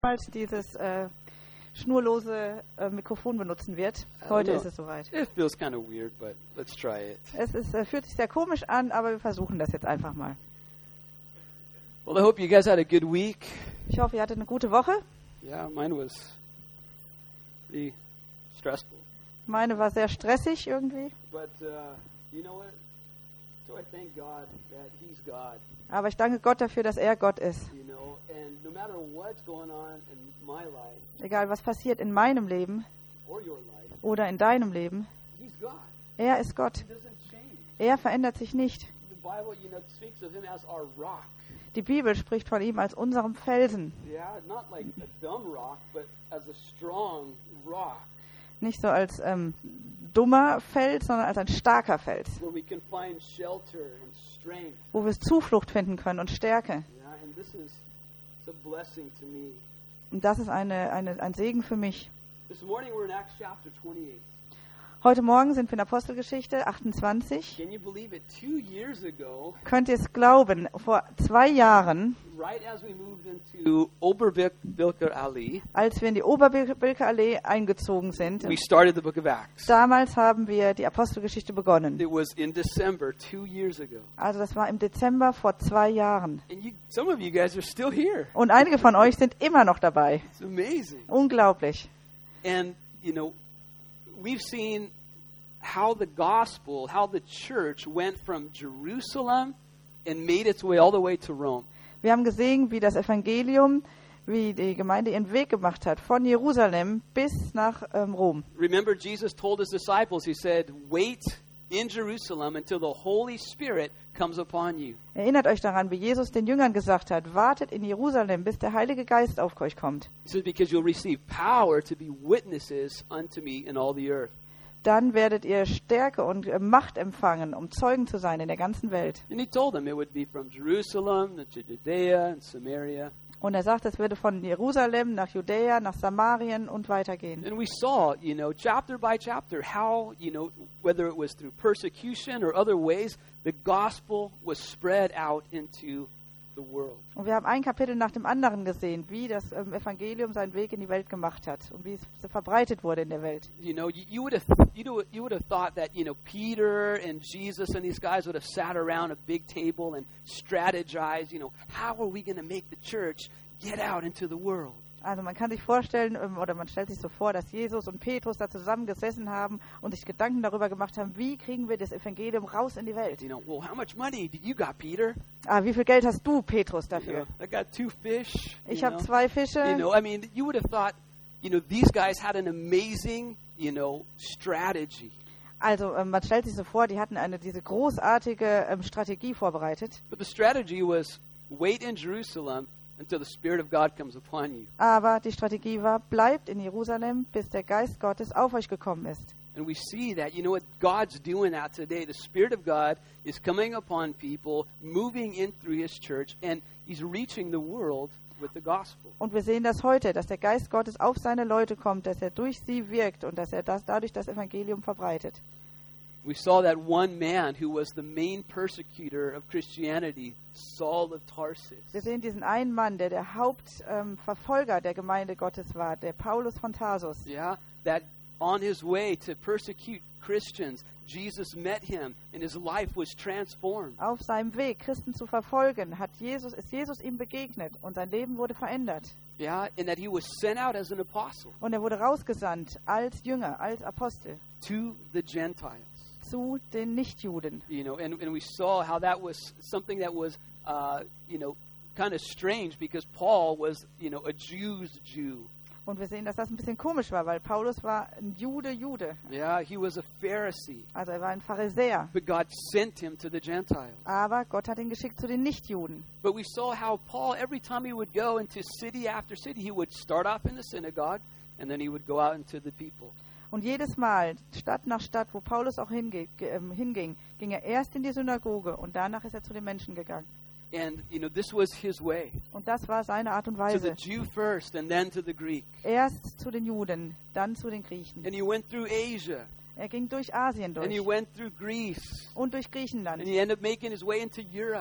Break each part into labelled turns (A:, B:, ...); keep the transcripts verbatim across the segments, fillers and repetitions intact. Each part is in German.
A: dieses äh, schnurlose äh, Mikrofon benutzen wird. Heute ist es soweit.
B: It feels kind of weird, but let's try it.
A: Es ist, äh, fühlt sich sehr komisch an, aber wir versuchen das jetzt einfach mal.
B: Well, I hope you guys had a good week.
A: Ich hoffe, ihr hattet eine gute Woche.
B: Yeah, mine was pretty stressful.
A: Meine war sehr stressig irgendwie.
B: But uh, you know what? So I thank God that He's God.
A: Aber ich danke Gott dafür, dass er Gott ist.
B: You know, and no matter what's going on in my life,
A: Egal was passiert in meinem Leben
B: or your life,
A: oder in deinem Leben,
B: He's God.
A: er ist Gott.
B: He doesn't change.
A: Er verändert sich nicht.
B: The Bible, you know, speaks of Him as our rock.
A: Die Bibel spricht von ihm als unserem Felsen.
B: Yeah, not like a dumb rock, but as a strong rock.
A: Nicht so als ähm, dummer Fels, sondern als ein starker Fels,
B: Where we can find shelter and strength.
A: wo wir Zuflucht finden können und Stärke.
B: Yeah, and this is it's a blessing to me.
A: Und das ist eine, eine, ein Segen für mich.
B: This morning we're in Acts chapter twenty-eight.
A: Heute Morgen sind wir in Apostelgeschichte achtundzwanzig.
B: Can you believe it? Two years ago,
A: Könnt ihr es glauben, vor zwei Jahren,
B: right as we moved into Oberbilker Allee,
A: als wir in die Oberbilker Allee eingezogen sind,
B: we started the book of Acts.
A: damals haben wir die Apostelgeschichte begonnen.
B: It was in December two years ago.
A: Also das war im Dezember vor zwei Jahren.
B: And you, some of you guys are still here.
A: Und einige von euch sind immer noch dabei.
B: It's amazing.
A: Unglaublich.
B: And, you know, we've seen how the gospel, how the church went from Jerusalem and made its way all the way to Rome.
A: Wir haben gesehen, wie das Evangelium, wie die Gemeinde ihren Weg gemacht hat, von Jerusalem bis nach ähm, Rom.
B: Remember, Jesus told his disciples, he said, wait in Jerusalem until the Holy Spirit comes upon you.
A: Erinnert euch daran, wie Jesus den Jüngern gesagt hat, wartet in Jerusalem, bis der Heilige Geist auf euch kommt.
B: He said, because you'll receive power to be witnesses unto me in all the earth.
A: Dann werdet ihr Stärke und äh, Macht empfangen, um Zeugen zu sein in der ganzen Welt.
B: And he told them it would be from Jerusalem to Judea and Samaria.
A: Und er sagt, es würde von Jerusalem nach Judäa, nach Samarien und weitergehen.
B: And we saw, you know, chapter by chapter, how, you know, whether it was through persecution or other ways, the gospel was spread out into the world.
A: Und wir haben ein Kapitel nach dem anderen gesehen, wie das ähm, Evangelium seinen Weg in die Welt gemacht hat und wie es so verbreitet wurde in der Welt.
B: You know, you, you would have you know, you would have thought that, you know, Peter and Jesus and these guys would have sat around a big table and strategized, you know, how are we going to make the church get out into the world?
A: Also man kann sich vorstellen, ähm, oder man stellt sich so vor, dass Jesus und Petrus da zusammengesessen haben und sich Gedanken darüber gemacht haben, wie kriegen wir das Evangelium raus in die Welt.
B: You know, well, how much money do you got, Peter?
A: Ah, wie viel Geld hast du, Petrus,
B: You
A: dafür?
B: know, I got two fish.
A: Ich
B: you
A: habe
B: know.
A: zwei
B: You
A: Fische.
B: know, I mean, you would have thought, you know, these guys had an amazing, you know, strategy.
A: Also ähm, man stellt sich so vor, die hatten eine diese großartige ähm, Strategie vorbereitet.
B: But the strategy was wait in Jerusalem until the Spirit of God comes upon you.
A: Aber die Strategie war, bleibt in Jerusalem, bis der Geist Gottes auf euch gekommen ist.
B: And we see that, you know what, God's doing that today. The Spirit of God is coming upon people, moving in through His church, and He's reaching the world with the gospel.
A: Und wir sehen das heute, dass der Geist Gottes auf seine Leute kommt, dass er durch sie wirkt und dass er das, dadurch das Evangelium verbreitet.
B: We saw that one man who was the main persecutor of Christianity, Saul of Tarsus.
A: Wir sehen diesen einen Mann, der der Hauptverfolger ähm, der Gemeinde Gottes war, der Paulus von Tarsus.
B: Yeah, that on his way to persecute Christians, Jesus met him and his life was transformed.
A: Auf seinem Weg, Christen zu verfolgen, hat Jesus, ist Jesus ihm begegnet und sein Leben wurde verändert.
B: Yeah, and that he was sent out as an apostle
A: Und er wurde rausgesandt als Jünger, als Apostel
B: to the Gentiles.
A: zu den Nichtjuden.
B: You know, and, and we saw how that was something that was, uh, you know, kind of strange because Paul was, you know, a Jew's Jew.
A: Und wir sehen, dass das ein bisschen komisch war, weil Paulus war ein Jude, Jude.
B: Yeah, he was a Pharisee,
A: Also er war ein Pharisäer.
B: but God sent him to the Gentiles.
A: Aber Gott hat ihn geschickt zu den Nichtjuden.
B: But we saw how Paul, every time he would go into city after city, he would start off in the synagogue, and then he would go out into the people.
A: Und jedes Mal, Stadt nach Stadt, wo Paulus auch hinge- ge- ähm, hinging, ging er erst in die Synagoge und danach ist er zu den Menschen gegangen.
B: And, you know, this was his way.
A: Und das war seine Art und
B: To the
A: Weise.
B: Jew first, and then to the Greek.
A: Erst zu den Juden, dann zu den Griechen.
B: And he went through Asia,
A: Er ging durch Asien
B: and he
A: durch
B: went through Greece,
A: und durch Griechenland.
B: and he ended up making his way into Europe.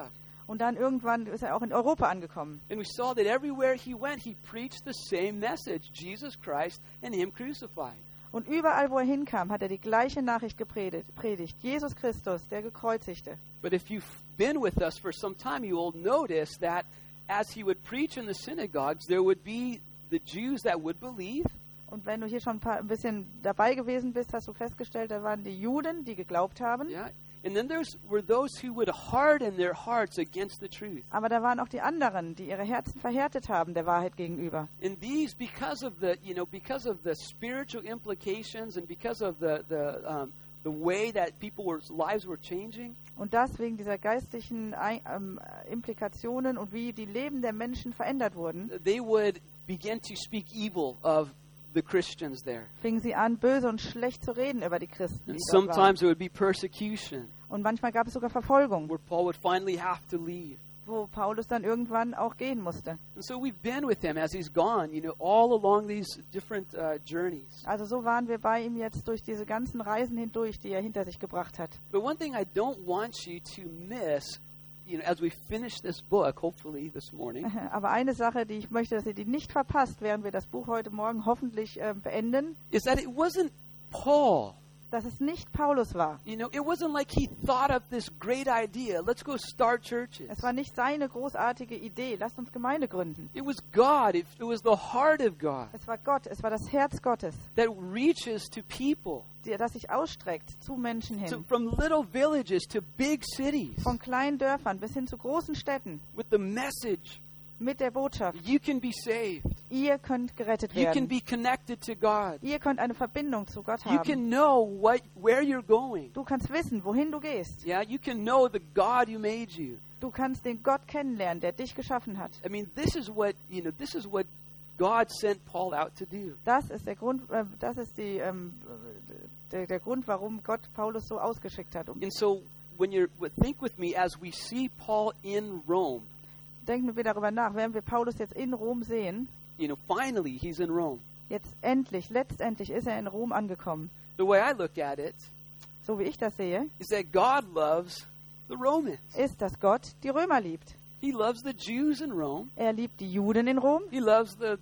A: Und dann irgendwann ist er auch in Europa angekommen.
B: And we saw that everywhere he went, he preached the same message, Jesus Christ and him crucified.
A: Und überall, wo er hinkam, hat er die gleiche Nachricht gepredigt. Predigt. Jesus Christus, der Gekreuzigte.
B: But if you've been with us for some time, you will notice that as he would preach in the synagogues, there would be the Jews that would believe.
A: Und wenn du hier schon ein, paar, ein bisschen dabei gewesen bist, hast du festgestellt, da waren die Juden, die geglaubt haben.
B: Yeah. And then there were those who would harden their hearts against the truth.
A: Aber da waren auch die anderen, die ihre Herzen verhärtet haben der Wahrheit gegenüber.
B: And these, because of the, you know, because of the spiritual implications and because of the the um, the way that people's lives were changing.
A: Und das wegen dieser geistlichen Ein- ähm, Implikationen und wie die Leben der Menschen verändert wurden,
B: They would begin to speak evil of the Christians there.
A: fingen sie an, böse und schlecht zu reden über die Christen. Die
B: And
A: dort waren.
B: sometimes there would be persecution,
A: Und manchmal gab es sogar Verfolgung,
B: where Paul would finally have to leave.
A: wo Paulus dann irgendwann auch gehen musste.
B: And so we've been with him as he's gone, you know, all along these different uh, journeys.
A: Also so waren wir bei ihm jetzt durch diese ganzen Reisen hindurch, die er hinter sich gebracht hat.
B: But one thing I don't want you to miss, you know, as we finish this book, hopefully this morning,
A: Aber eine Sache, die ich möchte, dass ihr die nicht verpasst, während wir das Buch heute Morgen hoffentlich äh, beenden,
B: is that it wasn't Paul.
A: dass es nicht Paulus war.
B: You know, it wasn't like he thought of this great idea. Let's go start churches.
A: Es war nicht seine großartige Idee, lasst uns Gemeinde gründen.
B: It was God. It, it was the heart of God
A: Es war Gott, es war das Herz Gottes,
B: that reaches to people,
A: die- das sich ausstreckt zu Menschen
B: to,
A: hin.
B: from little villages to big cities,
A: Von kleinen Dörfern bis hin zu großen Städten
B: with the message,
A: mit der Botschaft,
B: you can be saved.
A: ihr könnt gerettet
B: You can
A: werden.
B: be connected to God.
A: Ihr könnt eine Verbindung zu Gott
B: You
A: haben.
B: can know what where you're going.
A: Du kannst wissen, wohin du gehst.
B: Yeah, you can know the God who made you.
A: Du kannst den Gott kennenlernen, der dich geschaffen hat.
B: I mean, this is what, you know, this is what God sent Paul out to do.
A: Das ist der Grund, äh, das ist die, ähm, der, der Grund, warum Gott Paulus so ausgeschickt hat. Um,
B: And so when you're think with me as we see Paul in Rome,
A: denken wir darüber nach, während wir Paulus jetzt in Rom sehen,
B: you know, finally he's in Rome.
A: jetzt endlich, letztendlich ist er in Rom angekommen.
B: The way I look at it
A: So wie ich das sehe,
B: is that God loves the Romans.
A: ist, dass Gott die Römer liebt.
B: He loves the Jews in Rome.
A: Er liebt die Juden in Rom.
B: He loves the,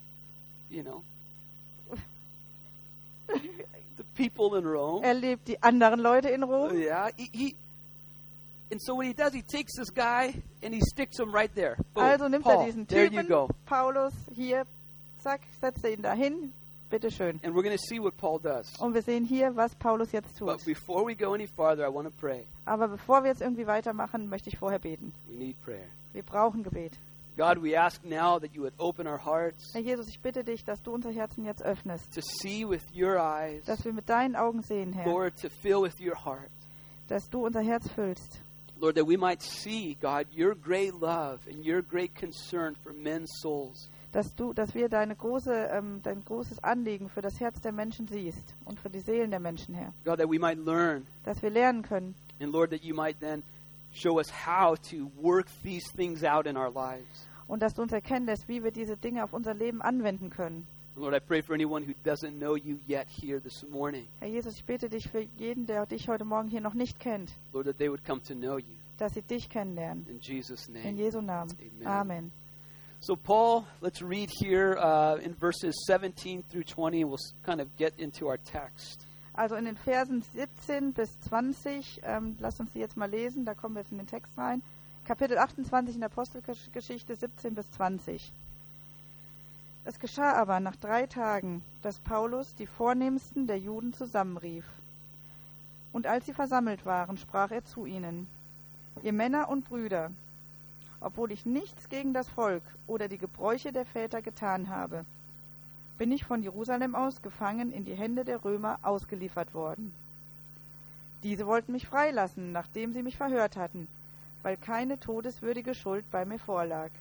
B: you know, the people in Rome.
A: Er liebt die anderen Leute in Rom.
B: Yeah, he, he and so what he does, he takes this guy and he sticks him right there. Boom.
A: Also nimmt
B: Paul,
A: er diesen
B: there you
A: Typen,
B: go.
A: Paulus, hier, zack, setzt er ihn dahin, bitteschön.
B: And we're going to see what Paul does.
A: Und wir sehen hier, was Paulus jetzt tut.
B: But before we go any farther, I want to pray.
A: Aber bevor wir jetzt irgendwie weitermachen, möchte ich vorher beten.
B: We need prayer.
A: Wir brauchen Gebet.
B: God, we ask now that you would open our hearts
A: Herr Jesus, ich bitte dich, dass du unser Herzen jetzt öffnest,
B: to see with your eyes,
A: dass wir mit deinen Augen sehen, Herr,
B: Lord, to fill with your heart.
A: dass du unser Herz füllst,
B: Lord, that we might see, God, your great love and your great concern for men's souls.
A: dass du, dass wir deine große, ähm, dein großes Anliegen für das Herz der Menschen siehst und für die Seelen der Menschen, Herr,
B: God, that we might learn,
A: dass wir lernen können
B: and Lord, that you might then show us how to work these things out in our lives.
A: und dass du uns erkennen lässt, wie wir diese Dinge auf unser Leben anwenden können.
B: And Lord, I pray for anyone who doesn't know you yet here this morning,
A: Herr Jesus, ich bitte dich für jeden, der dich heute Morgen hier noch nicht kennt,
B: Lord, that they would come to know you.
A: dass sie dich kennenlernen.
B: In Jesus'
A: In
B: name.
A: Jesu Namen.
B: Amen.
A: Amen.
B: So Paul, let's read here uh, in verses seventeen through twenty, and we'll s- kind of get into our text.
A: Also in den Versen siebzehn bis zwanzig, ähm, lasst uns die jetzt mal lesen, da kommen wir jetzt in den Text rein. Kapitel achtundzwanzig in der Apostelgeschichte, siebzehn bis zwanzig. Es geschah aber nach drei Tagen, dass Paulus die Vornehmsten der Juden zusammenrief. Und als sie versammelt waren, sprach er zu ihnen: Ihr Männer und Brüder, obwohl ich nichts gegen das Volk oder die Gebräuche der Väter getan habe, bin ich von Jerusalem aus gefangen in die Hände der Römer ausgeliefert worden. Diese wollten mich freilassen, nachdem sie mich verhört hatten, weil keine todeswürdige Schuld bei mir vorlag.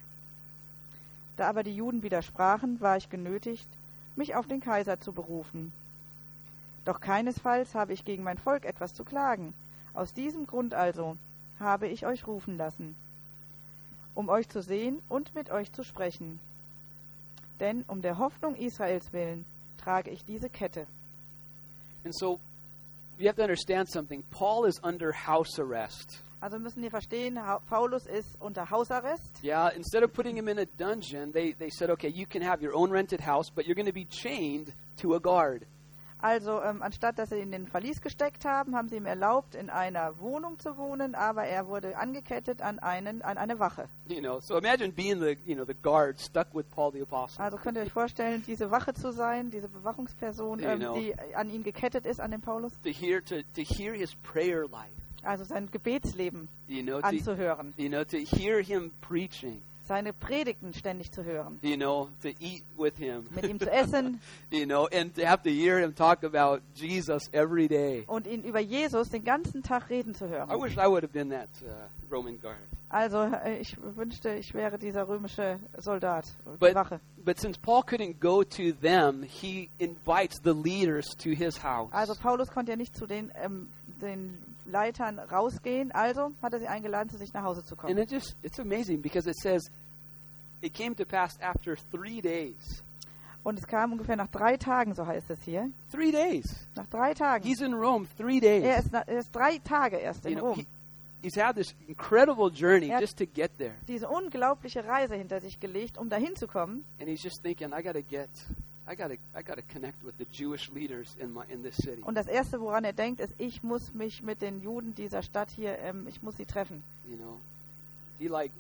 A: Da aber die Juden widersprachen, war ich genötigt, mich auf den Kaiser zu berufen. Doch keinesfalls habe ich gegen mein Volk etwas zu klagen. Aus diesem Grund also habe ich euch rufen lassen, um euch zu sehen und mit euch zu sprechen. Denn um der Hoffnung Israels willen trage ich diese Kette.
B: And so you have to understand something. Paul is under house arrest.
A: Also wir müssen hier verstehen, Ha- Paulus ist unter Hausarrest.
B: Yeah, instead of putting him in a dungeon, they, they said, okay, you can have your own rented house, but you're going to be chained to a guard.
A: Also ähm, anstatt dass sie ihn in den Verlies gesteckt haben, haben sie ihm erlaubt, in einer Wohnung zu wohnen, aber er wurde angekettet an einen an eine Wache.
B: You know, so imagine being the, you know, the guard stuck with Paul the Apostle.
A: Also könnt ihr euch vorstellen, diese Wache zu sein, diese Bewachungsperson, ähm,
B: Genau.
A: die an ihn gekettet ist, an den Paulus.
B: To hear, to, to hear his prayer life,
A: Also sein Gebetsleben
B: you know, to,
A: anzuhören,
B: you know, to hear him preaching,
A: seine Predigten ständig zu hören,
B: you know, to eat with him,
A: mit ihm zu essen
B: you know, and to have to hear him talk about Jesus every day.
A: und ihn über Jesus den ganzen Tag reden zu
B: I
A: hören.
B: wish I would have been that uh, Roman guard.
A: Also äh, ich wünschte, ich wäre dieser römische Soldat, die
B: But-
A: Wache.
B: But since Paul couldn't go to them, he invites the leaders to his house.
A: Also Paulus konnte ja nicht zu den, ähm, den Leitern rausgehen, also hat er sie eingeladen, zu sich nach Hause zu
B: And
A: kommen.
B: it just, it's amazing because it says, it came to pass after three days.
A: Und es kam ungefähr nach drei Tagen, so heißt es hier.
B: Three days.
A: Nach drei Tagen.
B: He's in Rome three days.
A: Er ist, na- er ist drei Tage erst
B: You
A: in
B: know,
A: Rom.
B: he, he's had this incredible journey
A: Er-
B: just to get there.
A: Diese unglaubliche Reise hinter sich gelegt, um dahin zu kommen.
B: And he's just thinking, I got to get, I got to, I got to connect with the Jewish leaders in my in this city.
A: Und das Erste, woran er denkt, ist, ich muss mich mit den Juden dieser Stadt hier, ähm, ich muss sie treffen.
B: You know, he like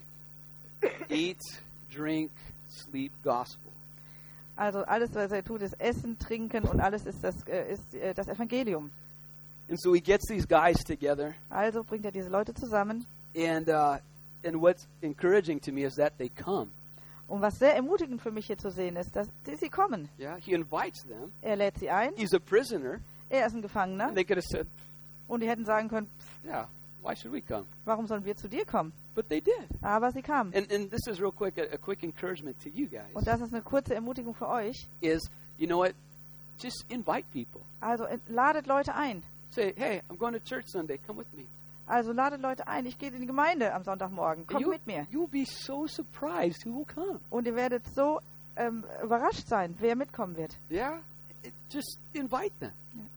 B: eat, drink, sleep, gospel.
A: Also alles, was er tut, ist Essen, Trinken und alles ist das, äh, ist, äh, das Evangelium.
B: And so he gets these guys together.
A: Also bringt er diese Leute zusammen.
B: And uh, and what's encouraging to me is that they come.
A: Und was sehr ermutigend für mich hier zu sehen ist, dass die, sie kommen.
B: Yeah, he invites them.
A: Er lädt sie ein.
B: He's a prisoner,
A: Er ist ein Gefangener.
B: and they could have said,
A: Und die hätten sagen können,
B: "Yeah, why should we come?"
A: warum sollen wir zu dir kommen?
B: But they did.
A: Aber sie kamen.
B: And and this is real quick, a, a quick encouragement to you guys
A: Und das ist eine kurze Ermutigung für euch.
B: is, you know what? Just invite people.
A: Also äh, ladet Leute ein.
B: Say, hey, I'm going to church Sunday. Come with me.
A: Also ladet Leute ein. Ich gehe in die Gemeinde am Sonntagmorgen. Kommt
B: You,
A: mit mir.
B: you'll be so surprised who will come.
A: Und ihr werdet so ähm, überrascht sein, wer mitkommen wird.
B: Yeah, It- just invite them.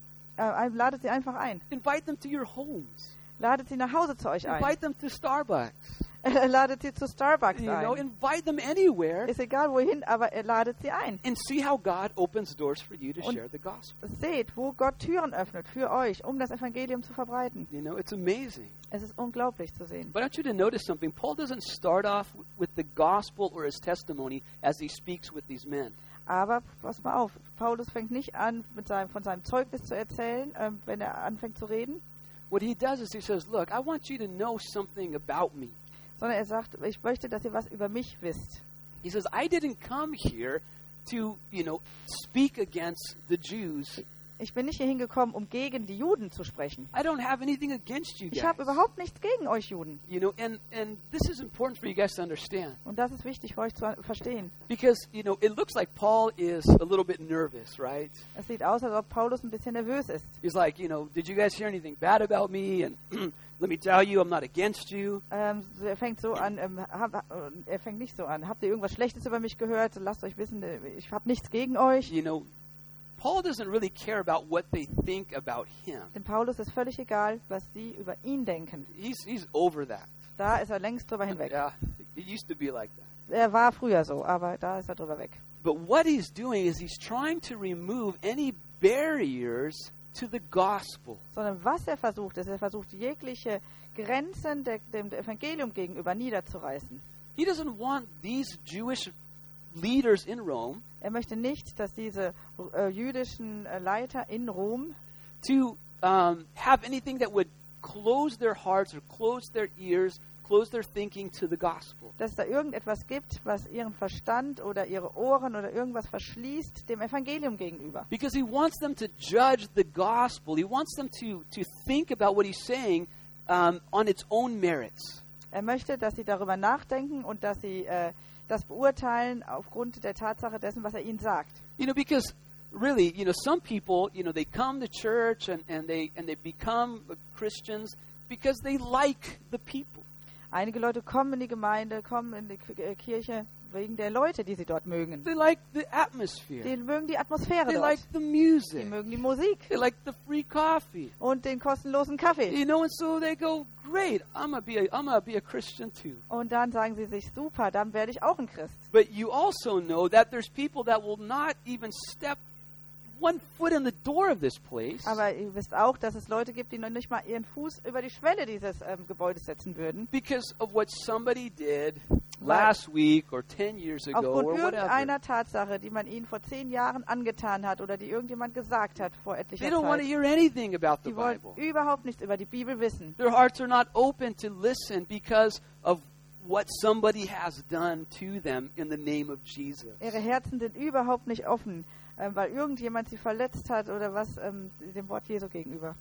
A: Äh, ladet sie einfach ein.
B: Invite them to your homes.
A: Ladet sie nach Hause zu euch ein.
B: Invite them to Starbucks.
A: Ladet sie zu Starbucks
B: You know,
A: ein.
B: invite them anywhere.
A: Ist egal wohin, aber er ladet sie ein.
B: And see how God opens doors for you to
A: Und-
B: share the gospel.
A: Seht, wo Gott Türen öffnet für euch, um das Evangelium zu verbreiten.
B: You know, it's amazing.
A: Es ist unglaublich zu sehen.
B: But I want you to notice something. Paul doesn't start off w- with the gospel or his testimony as he speaks with these men.
A: Aber pass mal auf, Paulus fängt nicht an, mit seinem, von seinem Zeugnis zu erzählen, ähm, wenn er anfängt zu reden,
B: What he does is he says, look, I want you to know something about me.
A: sondern er sagt, ich möchte, dass ihr was über mich wisst.
B: He says, I didn't come here to, you know, speak against the Jews.
A: Ich bin nicht hier hingekommen, um gegen die Juden zu sprechen.
B: I don't have anything against you
A: Ich
B: guys.
A: habe überhaupt nichts gegen euch Juden.
B: You know, and, and this is important for you guys to understand.
A: Und das ist wichtig für euch zu verstehen.
B: Because, you know, it looks like Paul is a little bit nervous, right?
A: Es sieht aus, als ob Paulus ein bisschen nervös ist.
B: He's like, you know, did you guys hear anything bad about me? And let me tell you, I'm not against you.
A: Ähm, so er fängt so an, ähm, hab, äh, er fängt nicht so an. Habt ihr irgendwas Schlechtes über mich gehört? Lasst euch wissen, äh, ich habe nichts gegen euch.
B: You know, Paul doesn't really care about what they think about him.
A: Dem Paulus ist völlig egal, was sie über ihn denken.
B: He's he's over that.
A: Da ist er längst drüber hinweg.
B: Yeah, it used to be like that.
A: Er war früher so, aber da ist er drüber weg.
B: But what he's doing is he's trying to remove any barriers to the gospel.
A: Sondern was er versucht, ist, er versucht jegliche Grenzen der, dem Evangelium gegenüber niederzureißen.
B: He doesn't want these Jewish leaders in Rome
A: Er möchte nicht, dass diese äh, jüdischen äh, Leiter in Rom
B: to um, have anything that would close their hearts or close their ears, close their thinking to the gospel.
A: dass es da irgendetwas gibt, was ihren Verstand oder ihre Ohren oder irgendwas verschließt dem Evangelium gegenüber.
B: Because he wants them to judge the gospel. He wants them to, to think about what he's saying um, on its own merits.
A: Er möchte, dass sie darüber nachdenken und dass sie äh, das beurteilen aufgrund der Tatsache dessen, was er ihnen sagt.
B: You know, because really, you know, some people, you know, they come to church and, and they and they become Christians because they like the people.
A: Einige Leute kommen in die Gemeinde, kommen in die K- äh, Kirche, wegen der Leute, die sie dort mögen.
B: They like the atmosphere.
A: Die mögen die Atmosphäre
B: They
A: dort.
B: like the
A: Die
B: music.
A: mögen die Musik
B: They like the free coffee.
A: und den kostenlosen Kaffee.
B: You know, and so they go, great, I'm gonna be a, I'm gonna be a Christian too.
A: Und dann sagen sie sich, super, dann werde ich auch ein Christ.
B: But you also know that there's people that will not even step one foot in the door of this place
A: Aber ihr wisst auch, dass es Leute gibt, die noch nicht mal ihren Fuß über die Schwelle dieses ähm, Gebäudes setzen würden.
B: because of what somebody did last week or ten years ago
A: Aufgrund
B: or whatever.
A: irgendeiner Tatsache, die man ihnen vor zehn Jahren angetan hat oder die irgendjemand gesagt hat vor etlicher
B: They don't want to
A: Zeit.
B: hear anything about the
A: Die wollen
B: Bible.
A: überhaupt nichts über die Bibel wissen.
B: Their hearts are not open to listen because of what somebody has done to them in the name of Jesus.
A: Ihre Herzen sind überhaupt nicht offen, ähm, weil irgendjemand sie verletzt hat oder was ähm, dem Wort Jesu gegenüber.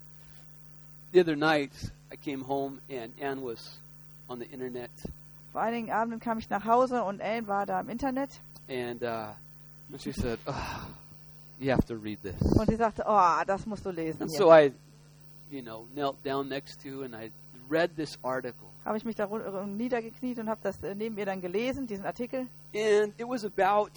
B: The other night, I came home and Ann was on the internet,
A: Vor einigen Abenden kam ich nach Hause und Ellen war da im Internet
B: and uh, and she said, oh, "You have to read this."
A: und sie sagte, oh, das musst du lesen.
B: And
A: Hier.
B: so I, you know, knelt down next to and I read this article,
A: Habe ich mich da run- äh, niedergekniet und habe das äh, neben ihr dann gelesen, diesen Artikel.
B: and it was about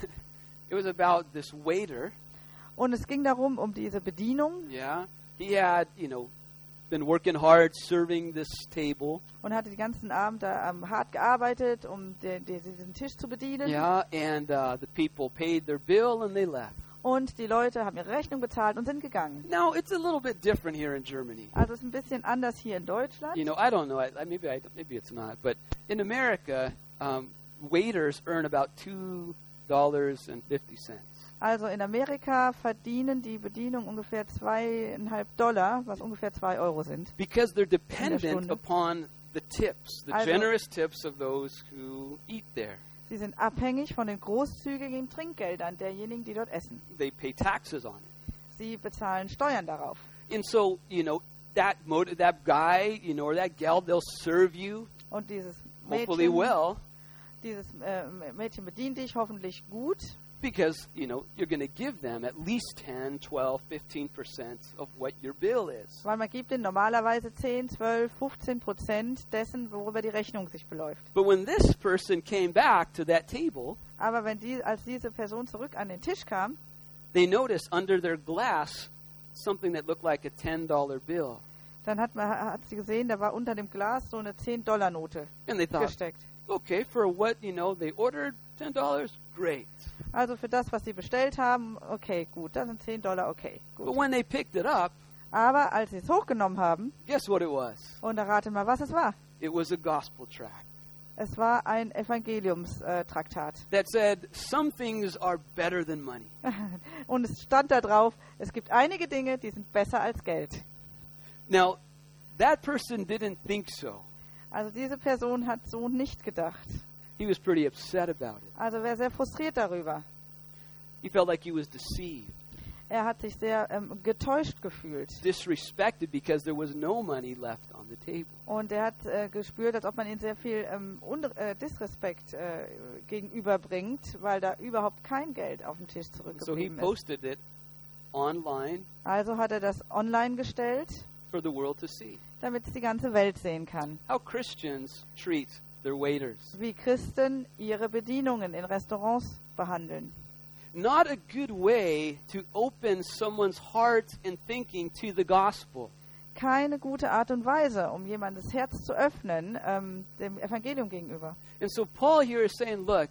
B: it was about this waiter.
A: Und es ging darum, um diese Bedienung
B: Yeah, he had, you know, been working hard serving this table.
A: und hatte den ganzen Abend da ähm, hart gearbeitet, um den, den, diesen Tisch zu bedienen.
B: Yeah, and uh, the people paid their bill and they left.
A: Und die Leute haben ihre Rechnung bezahlt und sind gegangen.
B: Now it's a little bit different here in Germany.
A: Also es ist ein bisschen anders hier in Deutschland.
B: You know, I don't know. I, I- maybe I, maybe it's not. But in America, um, waiters earn about two dollars and fifty cents.
A: Also in Amerika verdienen die Bedienung ungefähr zweieinhalb Dollar, was ungefähr zwei Euro sind.
B: Because they're dependent
A: Stunde.
B: upon the tips, the
A: Also-
B: generous tips of those who eat there.
A: Sie sind abhängig von den großzügigen Trinkgeldern derjenigen, die dort essen.
B: They pay taxes on it.
A: Sie bezahlen Steuern darauf.
B: And so, you know, that motive, that guy, you know, or that gal, they'll serve you,
A: Und dieses
B: hopefully
A: Mädchen,
B: well,
A: dieses äh, Mädchen bedient dich hoffentlich gut,
B: because, you know, you're going to give them at least ten, twelve, fifteen percent of what your bill is.
A: weil man gibt ihnen normalerweise zehn, zwölf, fünfzehn Prozent dessen, worüber die Rechnung sich beläuft.
B: But when this person came back to that table,
A: Aber wenn die, als diese Person zurück an den Tisch kam,
B: they noticed under their glass something that looked like a ten dollar bill.
A: dann hat, man, hat sie gesehen, da war unter dem Glas so eine zehn Dollar Note
B: And they thought,
A: gesteckt.
B: okay, for what, you know, they ordered ten dollars, great.
A: Also für das, was sie bestellt haben, okay, gut, das sind zehn Dollar, okay,
B: But
A: gut.
B: when they picked it up,
A: Aber als sie es hochgenommen haben,
B: guess what it was?
A: und errate mal, was es war.
B: It was a gospel tract
A: Es war ein Evangeliumstraktat.
B: that said, some things are better than money.
A: Und es stand da drauf, es gibt einige Dinge, die sind besser als Geld.
B: Now, that person didn't think so.
A: Also diese Person hat so nicht gedacht.
B: He was pretty upset about it.
A: Also wäre sehr frustriert darüber.
B: He felt like he was deceived,
A: Er hat sich sehr ähm, getäuscht gefühlt.
B: disrespected because there was no money left on the table.
A: Und er hat äh, gespürt, als ob man ihm sehr viel ähm, Un äh, Disrespekt äh, gegenüberbringt, weil da überhaupt kein Geld auf dem Tisch
B: So he
A: zurückgeblieben ist.
B: posted it online
A: Also hat er das online gestellt,
B: for the world to see.
A: damit es die ganze Welt sehen kann.
B: How Christians treat their waiters.
A: Wie Christen ihre Bedienungen in Restaurants behandeln.
B: Not a good way to open someone's heart and thinking to the gospel.
A: Keine gute Art und Weise, um jemandes Herz zu öffnen, ähm, dem Evangelium gegenüber.
B: And so Paul here is saying, look,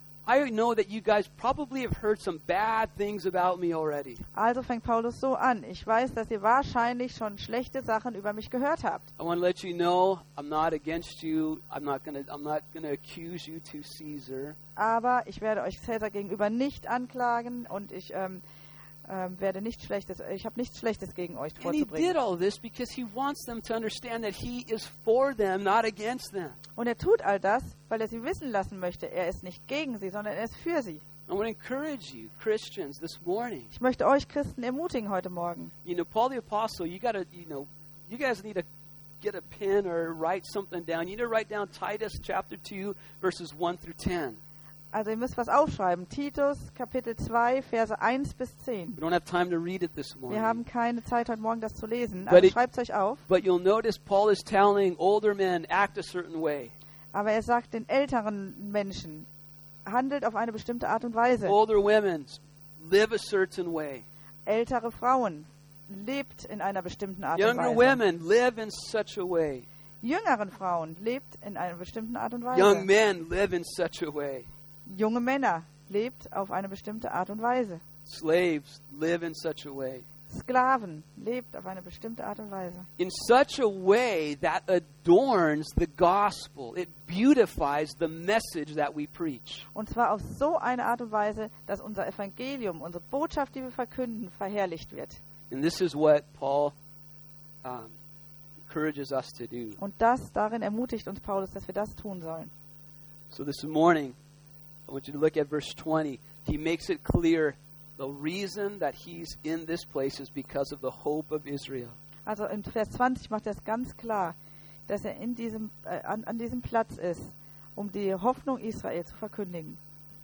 B: I know that you guys probably have heard some bad things about me already.
A: Also fängt Paulus so an. Ich weiß, dass ihr wahrscheinlich schon schlechte Sachen über mich gehört habt.
B: I want to let you know I'm not against you. I'm not going to I'm not going to accuse you to Caesar.
A: Aber ich werde euch Cäsar gegenüber nicht anklagen und ich ähm, ähm, werde nichts Schlechtes, ich habe nichts Schlechtes gegen euch
B: And he did
A: vorzubringen.
B: all this because he wants them to understand that he is for them, not against them.
A: Und er tut all das, weil er sie wissen lassen möchte. Er ist nicht gegen sie, sondern er ist für sie.
B: I want to encourage you, Christians, this morning.
A: Ich möchte euch Christen ermutigen heute Morgen.
B: You know, Paul the Apostle, you got to, you know, you guys need to get a pen or write something down. You need to write down Titus chapter two, verses one through ten.
A: Also ihr müsst was aufschreiben. Titus, Kapitel zwei, Verse eins bis zehn.
B: We don't have time to read it this morning.
A: Wir haben keine Zeit, heute Morgen das zu lesen.
B: But
A: Also
B: it-
A: schreibt es euch auf.
B: But you'll notice Paul is telling older men, act a certain way.
A: Aber er sagt den älteren Menschen, handelt auf eine bestimmte Art und Weise.
B: Older women, live a certain way.
A: Ältere Frauen, lebt in einer bestimmten Art und
B: Younger
A: Weise.
B: women, live in such a way.
A: Jüngeren Frauen, lebt in einer bestimmten Art und Weise.
B: Young men, live in such a way.
A: Junge Männer, lebt auf eine bestimmte Art und Weise.
B: Slaves, live in such a way.
A: Sklaven, lebt auf eine bestimmte Art und Weise.
B: In such a way that adorns the gospel. It beautifies the message that we preach.
A: Und zwar auf so eine Art und Weise, dass unser Evangelium, unsere Botschaft, die wir verkünden, verherrlicht wird.
B: And this is what Paul um, encourages us to do.
A: Und das, darin ermutigt uns Paulus, dass wir das tun sollen.
B: So this morning, I want you to look at verse twenty. He makes it clear the reason that he's in this place is because of the hope of Israel.
A: Also in Vers zwanzig macht er es ganz klar, dass er in diesem, äh, an, an diesem Platz ist, um die Hoffnung Israel zu verkündigen.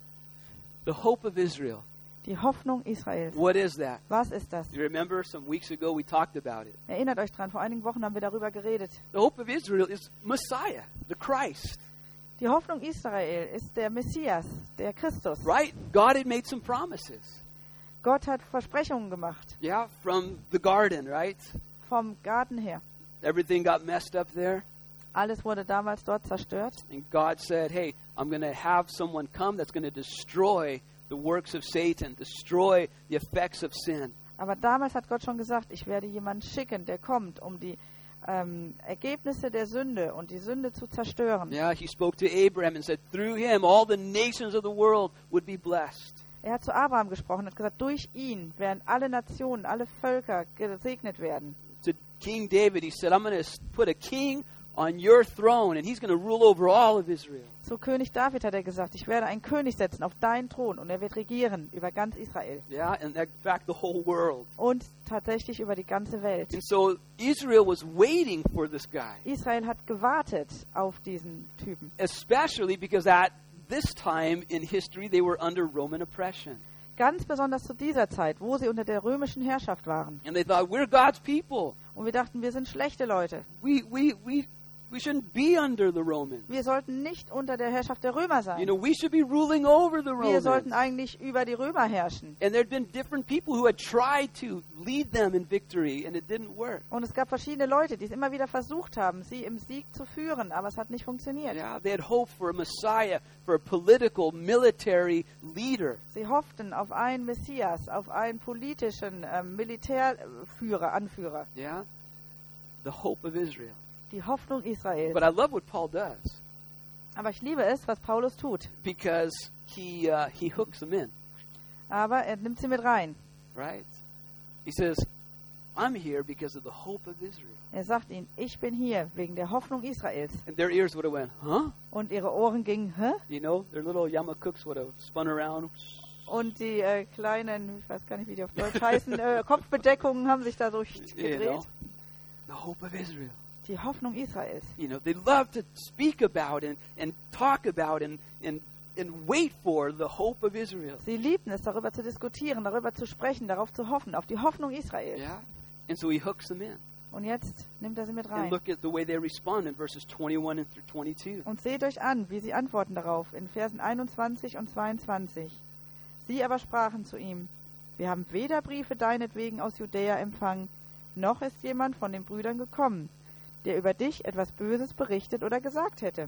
B: The hope of Israel.
A: Die Hoffnung Israels.
B: What is that?
A: Was ist das?
B: You remember some weeks ago we talked about it.
A: Erinnert euch dran, vor einigen Wochen haben wir darüber geredet.
B: The hope of Israel is Messiah, the Christ.
A: Die Hoffnung Israel ist der Messias, der Christus.
B: Right? God had made some promises.
A: Gott hat Versprechungen gemacht.
B: Yeah, from the garden, right?
A: Vom Garten her.
B: Everything got messed up there.
A: Alles wurde damals dort zerstört.
B: And God said, hey, I'm going to have someone come that's going to destroy the works of Satan, destroy the effects of sin.
A: Aber damals hat Gott schon gesagt, ich werde jemanden schicken, der kommt, um die ähm, Ergebnisse der Sünde und die Sünde zu zerstören.
B: Yeah, he spoke to Abraham and said, through him all the nations of the world would be blessed.
A: Er hat zu Abraham gesprochen und hat gesagt, durch ihn werden alle Nationen, alle Völker gesegnet werden.
B: To King David, he said, I'm going to put a king on your throne, and he's going to rule over all of Israel.
A: Zu König David hat er gesagt, ich werde einen König setzen auf deinen Thron und er wird regieren über ganz Israel.
B: Yeah, and in fact, the whole world.
A: Und tatsächlich über die ganze Welt.
B: And so Israel was waiting for this guy,
A: Israel hat gewartet auf diesen Typen.
B: especially because at this time in history they were under Roman oppression.
A: Ganz besonders zu dieser Zeit, wo sie unter der römischen Herrschaft waren.
B: And they thought, we're God's people.
A: Und wir dachten, wir sind schlechte Leute.
B: We, we, we, we shouldn't be under the Romans.
A: Wir sollten nicht unter der Herrschaft der Römer
B: You
A: sein.
B: know, we should be ruling over the
A: Wir sollten
B: Romans.
A: eigentlich über die Römer herrschen.
B: And there had been different people who had tried to lead them in victory, and it didn't work.
A: Und es gab verschiedene Leute, die es immer wieder versucht haben, sie im Sieg zu führen, aber es hat nicht funktioniert.
B: Yeah, they had hoped for a Messiah, for a political, military leader.
A: Sie hofften auf einen Messias, auf einen politischen ähm, Militärführer, Anführer.
B: Yeah, the hope of Israel.
A: Die Hoffnung Israels.
B: But I love what Paul does
A: Aber ich liebe es, was Paulus tut.
B: because he uh, he hooks them in,
A: Aber er nimmt sie mit rein.
B: right? He says, "I'm here because of the hope of Israel."
A: Er sagt ihnen, ich bin hier wegen der Hoffnung Israels.
B: And their ears would have went, "Huh?"
A: Und ihre Ohren gingen, hä?
B: You know, their little Yamakuks would have spun around.
A: Und die äh, kleinen, ich weiß gar nicht, wie die auf Deutsch heißen, äh, Kopfbedeckungen haben sich dadurch
B: You
A: gedreht.
B: know, the hope of Israel.
A: Die Hoffnung Israels.
B: You know, they love to speak about and, and talk about and, and, and wait for the hope of Israel.
A: Sie liebten es, darüber zu diskutieren, darüber zu sprechen, darauf zu hoffen, auf die Hoffnung Israels.
B: Yeah? And so he hooks them in.
A: Und jetzt nimmt er sie mit
B: And
A: rein.
B: look at the way they respond in verses twenty-one and through twenty-two.
A: Und seht euch an, wie sie antworten darauf, in Versen einundzwanzig und zweiundzwanzig. Sie aber sprachen zu ihm, wir haben weder Briefe deinetwegen aus Judäa empfangen, noch ist jemand von den Brüdern gekommen, der über dich etwas Böses berichtet oder gesagt hätte.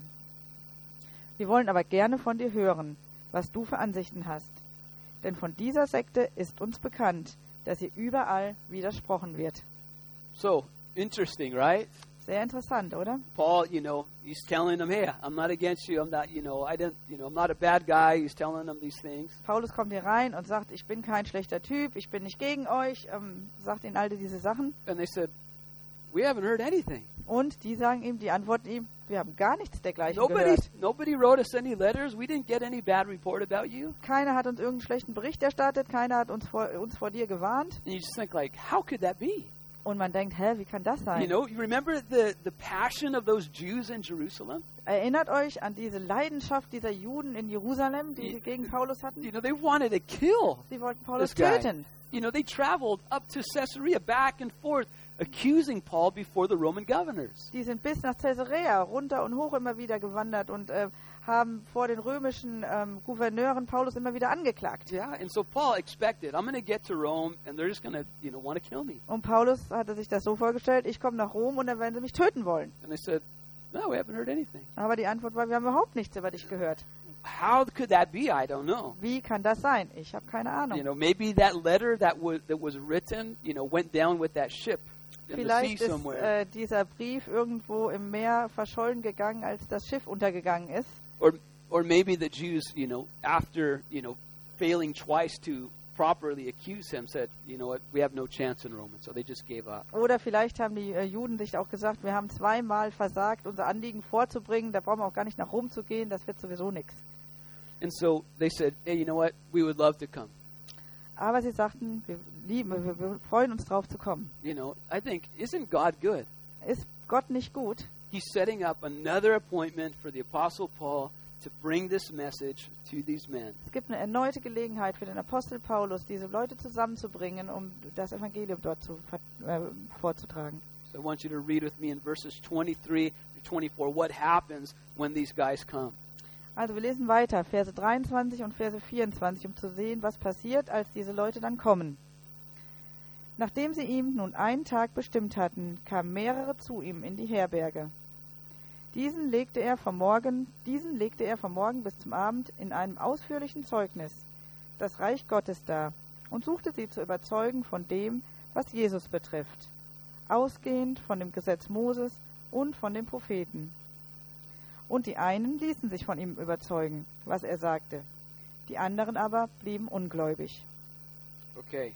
A: Wir wollen aber gerne von dir hören, was du für Ansichten hast. Denn von dieser Sekte ist uns bekannt, dass ihr überall widersprochen wird.
B: So, interesting, right?
A: Sehr interessant, oder?
B: Paul, you know, he's telling them, hey, I'm not against you. I'm not, you know, I didn't, you know, I'm not a bad guy. He's telling them these things.
A: Paulus kommt hier rein und sagt, ich bin kein schlechter Typ, ich bin nicht gegen euch, ähm, sagt ihnen all diese Sachen.
B: And they said, we haven't heard anything.
A: Und die sagen ihm, die antworten ihm, wir haben gar nichts dergleichen
B: Nobody,
A: gehört.
B: nobody wrote us any letters. We didn't get any bad report about you.
A: Keiner hat uns irgendeinen schlechten Bericht erstattet, keiner hat uns vor, uns vor dir gewarnt.
B: And you just think, like, how could that be?
A: Und man denkt, hä, wie kann das sein?
B: You know, you remember the, the passion of those Jews in Jerusalem?
A: Erinnert euch an diese Leidenschaft dieser Juden in Jerusalem, die sie gegen Paulus hatten?
B: You know, they wanted to kill
A: Sie wollten Paulus
B: this guy.
A: töten.
B: You know, they traveled up to Caesarea, back and forth, accusing Paul before the Roman governors.
A: Die sind bis nach Caesarea runter und hoch immer wieder gewandert und äh, haben vor den römischen ähm, Gouverneuren Paulus immer wieder angeklagt.
B: Yeah, and so Paul expected, I'm going to get to Rome, and they're just going to, you know, want to kill me.
A: Und Paulus hatte sich das so vorgestellt, ich komme nach Rom und dann werden sie mich töten wollen.
B: And they said, no, we haven't heard anything.
A: Aber die Antwort war, wir haben überhaupt nichts über dich gehört.
B: How could that be? I don't know.
A: Wie kann das sein? Ich habe keine
B: You
A: Ahnung.
B: know, maybe that letter that was that was written, you know, went down with that ship in the sea
A: Vielleicht ist
B: somewhere.
A: äh, dieser Brief irgendwo im Meer verschollen gegangen, als das Schiff untergegangen ist.
B: Or or maybe the Jews, you know, after, you know, failing twice to properly accuse him, said, you know what, we have no chance in Rome, and so they just gave up.
A: Oder vielleicht haben die äh, Juden sich auch gesagt, wir haben zweimal versagt, unser Anliegen vorzubringen, da brauchen wir auch gar nicht nach Rom zu gehen, das wird sowieso nichts.
B: And so they said, hey, you know what, we would love to come.
A: Aber sie sagten, wir lieben, wir, wir freuen uns drauf zu kommen.
B: You know, I think, isn't God good?
A: Ist Gott nicht gut?
B: He's setting up another appointment for the Apostle Paul to bring this message to these men.
A: Es gibt eine erneute Gelegenheit für den Apostel Paulus, diese Leute zusammenzubringen, um das Evangelium dort zu, äh, vorzutragen.
B: So I want you to read with me in verses twenty-three to twenty-four what happens when these guys come.
A: Also wir lesen weiter, Verse dreiundzwanzig und Verse vierundzwanzig, um zu sehen, was passiert, als diese Leute dann kommen. Nachdem sie ihm nun einen Tag bestimmt hatten, kamen mehrere zu ihm in die Herberge. Diesen legte er vom Morgen, diesen legte er vom Morgen bis zum Abend in einem ausführlichen Zeugnis das Reich Gottes dar und suchte sie zu überzeugen von dem, was Jesus betrifft, ausgehend von dem Gesetz Moses und von den Propheten. Und die einen ließen sich von ihm überzeugen, was er sagte. Die anderen aber blieben ungläubig.
B: Okay.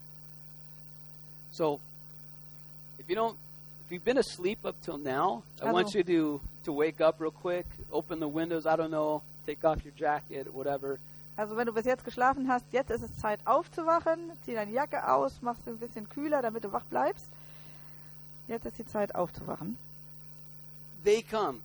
B: So, if you don't, if you've been asleep up till now, I want you to to wake up real quick, open the windows, I don't know, take off your jacket, whatever.
A: Also wenn du bis jetzt geschlafen hast, jetzt ist es Zeit aufzuwachen, zieh deine Jacke aus, machst es ein bisschen kühler, damit du wach bleibst. Jetzt ist die Zeit aufzuwachen.
B: They come.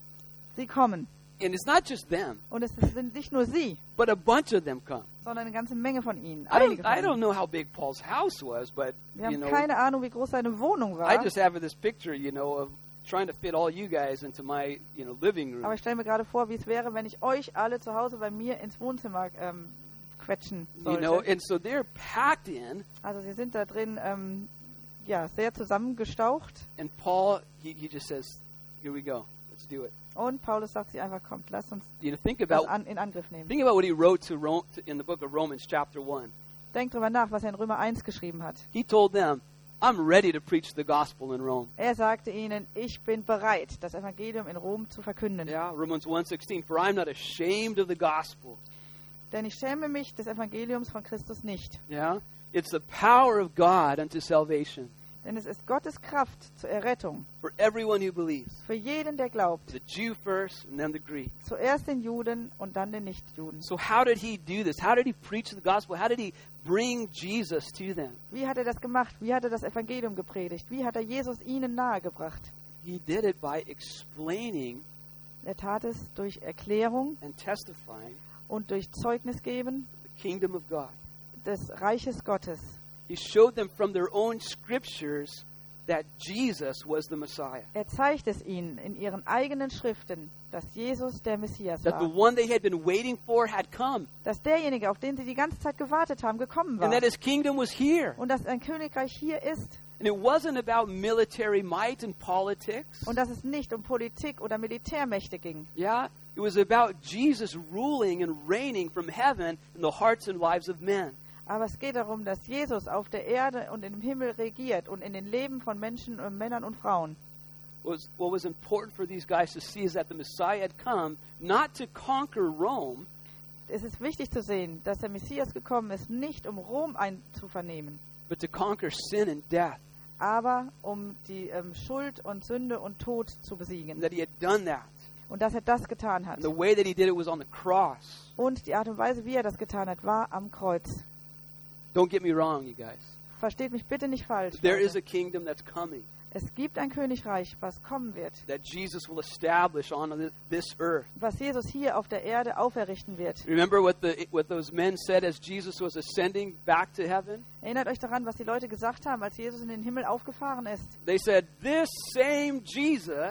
A: Sie kommen.
B: And it's not just them,
A: Und es sind nicht nur sie,
B: but a bunch of them come.
A: sondern eine ganze Menge von ihnen.
B: I
A: Einige
B: don't, I
A: von
B: don't
A: ihnen.
B: know how big Paul's house was, but,
A: Wir
B: you
A: haben
B: know,
A: keine Ahnung, wie groß seine Wohnung
B: I
A: war.
B: just have this picture, you know, of trying to fit all you guys into my, you know, living room.
A: Aber ich stelle mir gerade vor, wie es wäre, wenn ich euch alle zu Hause bei mir ins Wohnzimmer ähm, quetschen
B: You know,
A: sollte.
B: and so they're packed in,
A: Also sie sind da drin ähm, ja, sehr zusammengestaucht.
B: and Paul, he, he just says, here we go, let's do it.
A: Und Paulus sagt sie einfach, kommt, lasst uns
B: You know, think
A: das
B: about
A: an, in Angriff nehmen.
B: think about what he wrote to Rome to, in the book of Romans, chapter one.
A: Denkt drüber nach, was er in Römer eins geschrieben hat.
B: He told them, I'm ready to preach the gospel in Rome.
A: Er sagte ihnen, ich bin bereit, das Evangelium in Rom zu verkünden.
B: Yeah, Romans one sixteen, for I'm not ashamed of the gospel.
A: Denn ich schäme mich des Evangeliums von Christus nicht.
B: Yeah, it's the power of God unto salvation
A: Denn es ist Gottes Kraft zur Errettung
B: for everyone who believes.
A: für jeden, der glaubt.
B: The Jew first, and then the Greek.
A: Zuerst den Juden und dann den Nichtjuden.
B: So how did he do this? How did he preach the gospel? How did he bring Jesus to them?
A: Wie hat er das gemacht? Wie hat er das Evangelium gepredigt? Wie hat er Jesus ihnen nahegebracht?
B: He did it by explaining
A: Er tat es durch Erklärung
B: and testifying
A: und durch Zeugnis geben
B: the kingdom of God.
A: des Reiches Gottes.
B: He showed them from their own scriptures that Jesus was the Messiah.
A: Er zeigt es ihnen in ihren eigenen Schriften, dass Jesus der Messias
B: That the
A: war.
B: one they had been waiting for had come.
A: Dass derjenige, auf den sie die ganze Zeit gewartet haben, gekommen war.
B: And that his kingdom was here.
A: Und dass ein Königreich hier ist.
B: And it wasn't about military might and politics.
A: Und dass es nicht um Politik oder Militärmächte ging.
B: Yeah, it was about Jesus ruling and reigning from heaven in the hearts and lives of men.
A: Aber es geht darum, dass Jesus auf der Erde und im Himmel regiert und in den Leben von Menschen, und Männern und Frauen.
B: What was, what was important for these guys to see is that the Messiah had come not to conquer Rome,
A: Es ist wichtig zu sehen, dass der Messias gekommen ist, nicht um Rom einzuvernehmen,
B: but to conquer sin and death.
A: aber um die ähm, Schuld und Sünde und Tod zu besiegen.
B: And that he had done that.
A: Und dass er das getan hat.
B: And the way that he did it was on the cross.
A: Und die Art und Weise, wie er das getan hat, war am Kreuz.
B: Don't get me wrong, you guys.
A: Versteht mich bitte nicht falsch.
B: There is
A: Leute.
B: a kingdom that's coming
A: Es gibt ein Königreich, was kommen wird,
B: that Jesus will establish on this earth.
A: was Jesus hier auf der Erde auferrichten wird.
B: Remember what the what those men said as Jesus was ascending back to heaven?
A: Erinnert euch daran, was die Leute gesagt haben, als Jesus in den Himmel aufgefahren ist.
B: They said, "This same Jesus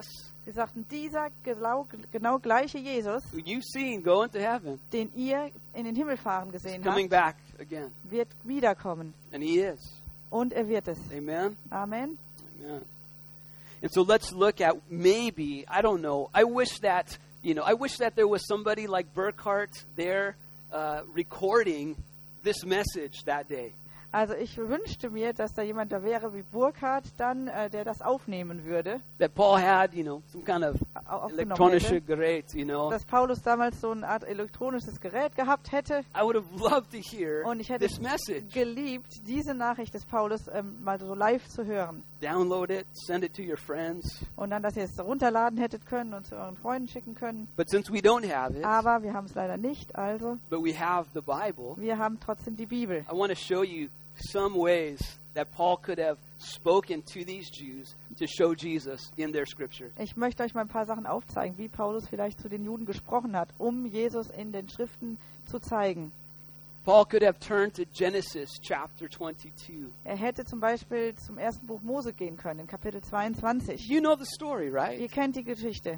A: Sie sagten, dieser genau, genau gleiche Jesus,
B: who you've seen go into heaven,
A: den ihr in den Himmel fahren
B: is
A: gesehen
B: coming
A: habt,
B: back again.
A: wird wiederkommen.
B: And he is.
A: Und er wird es.
B: Amen?
A: Amen.
B: Amen. And so let's look at maybe, I don't know, I wish that, you know, I wish that there was somebody like Burkhart there uh, recording this message that day.
A: Also ich wünschte mir, dass da jemand da wäre wie Burkhard dann, äh, der das aufnehmen würde.
B: That Paul had, you know, some kind of
A: au- aufgenommen
B: elektronische
A: hätte.
B: Gerät, you know.
A: Dass Paulus damals so eine Art elektronisches Gerät gehabt hätte.
B: I would have loved to hear
A: Und ich hätte
B: this message.
A: geliebt, diese Nachricht des Paulus ähm, mal so live zu hören.
B: Download it, send it to your friends.
A: Und dann, dass ihr es runterladen hättet können und zu euren Freunden schicken können.
B: But since we don't have it,
A: Aber wir haben es leider nicht, also
B: but we have the Bible,
A: wir haben trotzdem die Bibel.
B: I want to show you some ways that Paul could have spoken to these Jews to show Jesus in their scripture.
A: Ich möchte euch mal ein paar Sachen aufzeigen, wie Paulus vielleicht zu den Juden gesprochen hat, um Jesus in den Schriften zu zeigen.
B: Paul could have turned to Genesis chapter twenty-two.
A: Er hätte zum Beispiel zum ersten Buch Mose gehen können, in Kapitel zweiundzwanzig.
B: You know the story,
A: Ihr
B: right?
A: kennt die Geschichte.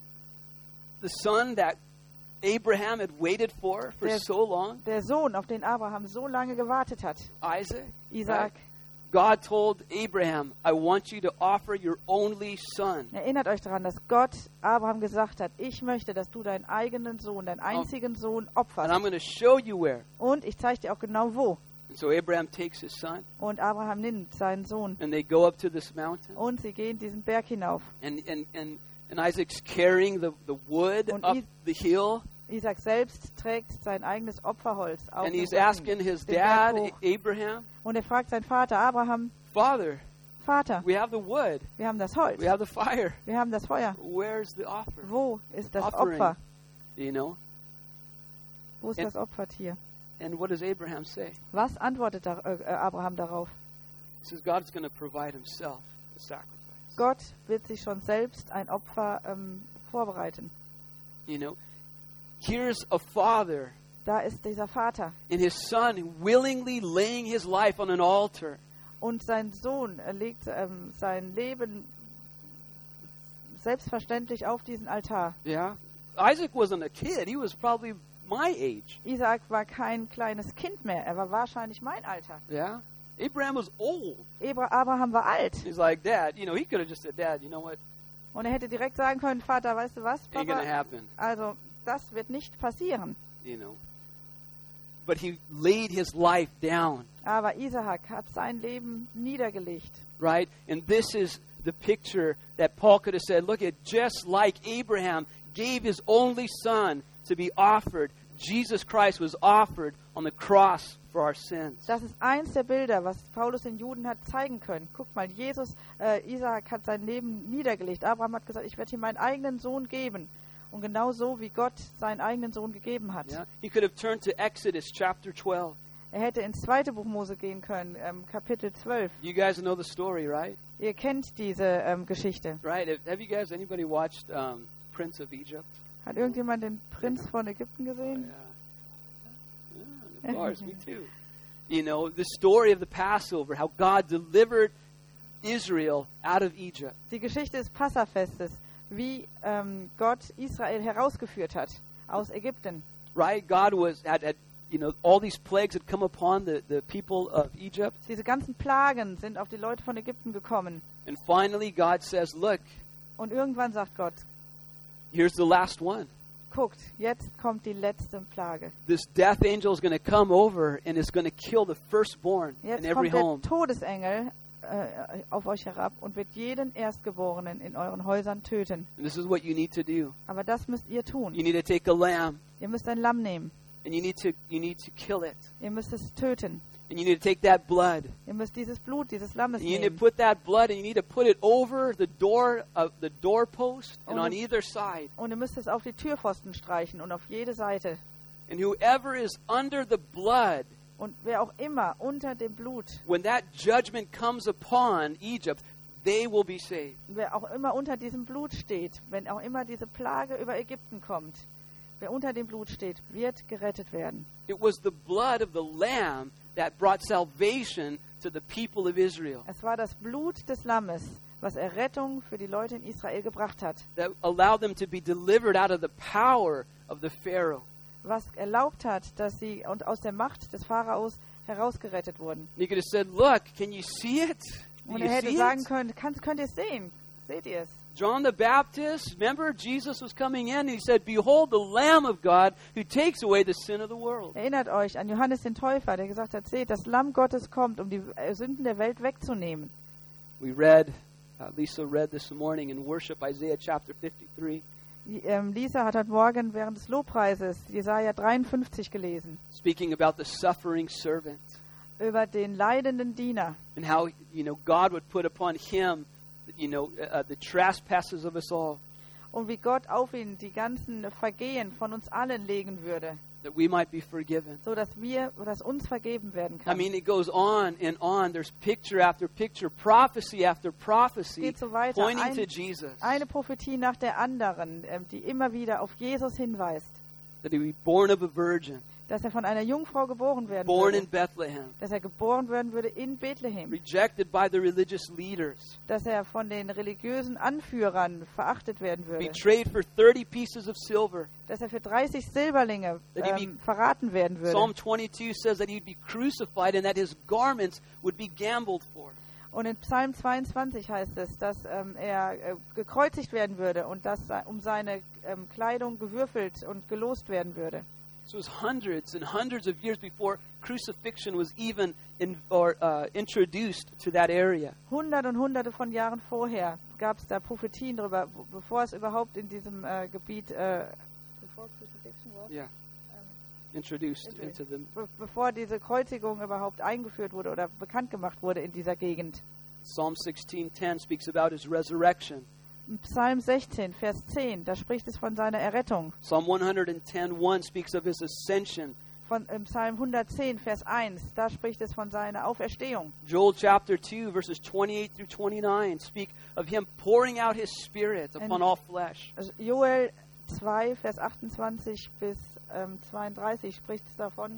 B: The son that Abraham had waited for for
A: Der-
B: so long,
A: Der Sohn, auf den Abraham so lange gewartet hat,
B: Isaac.
A: Isaac.
B: God told Abraham, I want you to offer your only son.
A: Erinnert euch daran, dass Gott Abraham gesagt hat, ich möchte, dass du deinen eigenen Sohn, deinen einzigen Sohn
B: And I'm
A: opferst.
B: going to show you where.
A: Und ich zeige dir auch genau wo.
B: And so Abraham takes his son,
A: Und Abraham nimmt seinen Sohn.
B: and they go up to this mountain.
A: Und sie gehen diesen Berg hinauf.
B: And, and, and, and Isaac's carrying the, the wood
A: Und
B: up
A: I-
B: the hill.
A: Isaac selbst trägt sein eigenes Opferholz auf
B: And
A: den
B: he's
A: Rücken,
B: asking his
A: den Berg
B: dad,
A: hoch.
B: A- Abraham,
A: Und er fragt seinen Vater, Abraham,
B: Father,
A: Vater,
B: we have the wood,
A: wir haben das Holz,
B: we have the fire.
A: wir haben das Feuer.
B: Where's the offer?
A: Wo ist das
B: Offering.
A: Opfer?
B: You know?
A: Wo ist
B: And-
A: das Opfertier?
B: And what does Abraham say?
A: Was antwortet da, äh, Abraham darauf?
B: He says God's going to provide himself the sacrifice.
A: Gott wird sich schon selbst ein Opfer ähm, vorbereiten.
B: You know? Here's a father
A: Da ist dieser Vater
B: and his son willingly laying his life on an altar.
A: und sein Sohn äh, legt ähm, sein Leben selbstverständlich auf diesen Altar.
B: Yeah? Isaac wasn't a kid. He was probably my age.
A: Isaac war kein kleines Kind mehr, er war wahrscheinlich mein Alter.
B: Yeah? Abraham was old.
A: Abra- Abraham war alt
B: He's like, Dad, you know, he could have just said, Dad, you know what?
A: und er hätte direkt sagen können, Vater, weißt du was,
B: Ain't going to
A: Papa?
B: happen.
A: Also, das wird nicht passieren.
B: You know. But he laid his life down,
A: Aber Isaac hat sein Leben niedergelegt.
B: right? And this is the picture that Paul could have said, look at, just like Abraham gave his only son to be offered, Jesus Christ was offered on the cross for our sins.
A: Das ist eins der Bilder, was Paulus den Juden hat zeigen können. Guck mal, Jesus, äh, Isaac hat sein Leben niedergelegt. Abraham hat gesagt, ich werde ihm meinen eigenen Sohn geben. Und genau so, wie Gott seinen eigenen Sohn gegeben hat.
B: Yeah? He could have turned to Exodus chapter twelve.
A: Er hätte ins zweite Buch Mose gehen können, ähm, Kapitel zwölf.
B: You guys know the story, right?
A: Ihr kennt diese ähm, Geschichte.
B: Right? Have have you guys, anybody watched um, Prince of Egypt?
A: Hat irgendjemand den Prinz von Ägypten
B: Oh,
A: gesehen?
B: yeah. Yeah, of course, me too. You know, the story of the Passover, how God delivered Israel out of Egypt.
A: Die Geschichte des Passafestes, wie ähm, Gott Israel herausgeführt hat aus Ägypten.
B: Right? God was had, had you know, all these plagues had come upon the, the people of Egypt.
A: Diese ganzen Plagen sind auf die Leute von Ägypten gekommen.
B: And finally God says, look,
A: Und irgendwann sagt Gott,
B: here's the last one.
A: guckt, jetzt kommt die letzte Plage.
B: This death angel is going to come over and is going to kill the firstborn
A: Jetzt
B: in every
A: kommt der
B: home.
A: Todesengel äh, auf euch herab und wird jeden Erstgeborenen in euren Häusern töten.
B: And this is what you need to do.
A: Aber das müsst ihr tun.
B: You need to take a lamb
A: Ihr müsst ein Lamm nehmen.
B: and you need to you need to kill it.
A: Ihr müsst es töten.
B: And you need to take that blood.
A: Ihr müsst dieses Blut dieses Lammes
B: You need to
A: nehmen.
B: put that blood and you need to put it over the door of the doorpost and
A: Oh.
B: on either side.
A: Und ihr müsst es auf die Türpfosten streichen und auf jede Seite.
B: And whoever is under the blood,
A: Und wer auch immer unter dem Blut,
B: when that judgment comes upon Egypt, they will be saved.
A: wer auch immer unter diesem Blut steht, wenn auch immer diese Plage über Ägypten kommt, wer unter dem Blut steht, wird gerettet werden.
B: It was the blood of the lamb that brought salvation to the people of Israel.
A: Es war das Blut des Lammes, was Errettung für die Leute in Israel gebracht hat,
B: that allowed them to be delivered out of the power of the Pharaoh.
A: was erlaubt hat, dass sie und aus der Macht des Pharaos herausgerettet wurden.
B: And he could have said, look, can you see it? Do
A: Und
B: you
A: er hätte
B: see
A: sagen
B: it?
A: können, kann, könnt ihr es sehen? Seht ihr es?
B: John the Baptist, remember Jesus was coming in and he said, behold the Lamb of God who takes away the sin of the world.
A: Erinnert euch an Johannes den Täufer, der gesagt hat, seht, das Lamm Gottes kommt, um die äh, Sünden der Welt wegzunehmen.
B: We read, uh, Lisa read this morning in worship Isaiah chapter fifty-three.
A: Die, ähm, Lisa hat heute Morgen während des Lobpreises Jesaja dreiundfünfzig gelesen,
B: Speaking about the suffering servant
A: über den leidenden Diener
B: and how, you know, God would put upon him, you know, uh, the trespasses of us all,
A: und wie Gott auf ihn die ganzen Vergehen von uns allen legen würde,
B: that we might be forgiven.
A: so dass wir, dass uns vergeben werden
B: I
A: kann.
B: mean, it goes on and on. There's picture after picture, prophecy after prophecy,
A: Geht so weiter.
B: pointing
A: Ein-
B: to Jesus.
A: Eine Prophetie nach der anderen, ähm, die immer wieder auf Jesus hinweist,
B: That he would be born of a virgin,
A: dass er von einer Jungfrau geboren werden
B: born in
A: würde,
B: Bethlehem,
A: dass er geboren werden würde in Bethlehem,
B: rejected by the religious leaders,
A: dass er von den religiösen Anführern verachtet werden würde,
B: betrayed for thirty pieces of silver.
A: dass er für dreißig Silberlinge
B: That he
A: ähm, verraten werden würde.
B: Psalm twenty-two says that he'd be crucified and that his garments would be gambled for.
A: Und in Psalm zweiundzwanzig heißt es, dass ähm, er äh, gekreuzigt werden würde und dass äh, um seine ähm, Kleidung gewürfelt und gelost werden würde.
B: So it was hundreds and hundreds of years before crucifixion was even in, or, uh, introduced to that area.
A: Hundert und hunderte von Jahren vorher gab es da Prophetien darüber, wo- bevor es überhaupt in diesem äh, Gebiet, äh, bevor Crucifixion war?
B: Yeah,
A: Ähm,
B: introduced
A: Okay.
B: into the
A: be bevor diese Kreuzigung überhaupt eingeführt wurde oder bekannt gemacht wurde in dieser Gegend.
B: Psalm sixteen ten speaks about his resurrection.
A: In Psalm sechzehn, Vers zehn, da spricht es von seiner Errettung.
B: Psalm one ten one speaks of his ascension.
A: Von im Psalm hundertzehn, Vers eins, da spricht es von seiner Auferstehung.
B: Joel chapter two verses twenty-eight through twenty-nine speak of him pouring out his spirit upon
A: And-
B: all flesh.
A: Also Joel zwei, Vers achtundzwanzig bis ähm, zweiunddreißig spricht es davon,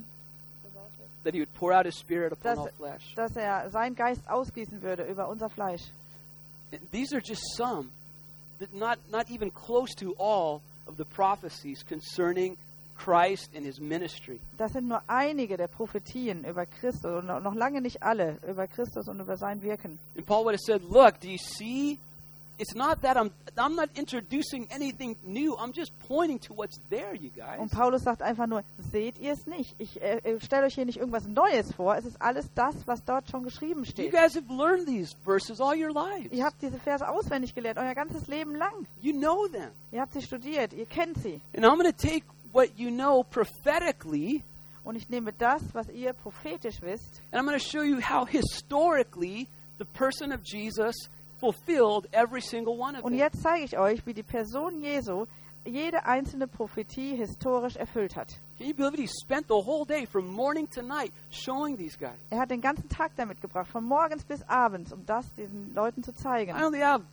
B: That he would pour out his spirit upon
A: Das-
B: all flesh.
A: dass er seinen Geist ausgießen würde über unser Fleisch.
B: And these are just some, that not, not even close to all of the prophecies concerning Christ and his ministry.
A: Das sind nur einige der Prophetien über Christus und noch noch lange nicht alle über Christus und über sein Wirken.
B: And Paul would have said, look, do you see? It's not that I'm I'm not introducing anything new. I'm just pointing to what's there, you guys.
A: Und Paulus sagt einfach nur, seht ihr es nicht? Ich äh, äh, stelle euch hier nicht irgendwas Neues vor. Es ist alles das, was dort schon geschrieben
B: You
A: steht.
B: guys have learned these verses all your lives.
A: Ihr habt diese Verse auswendig gelernt, euer ganzes Leben lang.
B: You know them.
A: Ihr habt sie studiert, ihr kennt sie.
B: And I'm going to take what you know prophetically,
A: Und ich nehme das, was ihr prophetisch wisst,
B: and I'm going to show you how historically the person of Jesus fulfilled every single one of
A: und
B: them.
A: jetzt zeige ich euch, wie die Person Jesu jede einzelne Prophetie historisch erfüllt hat.
B: Can you believe it? He spent the whole day from morning to night showing these guys.
A: Er hat den ganzen Tag damit gebracht, von morgens bis abends, um das diesen Leuten zu zeigen.
B: I only have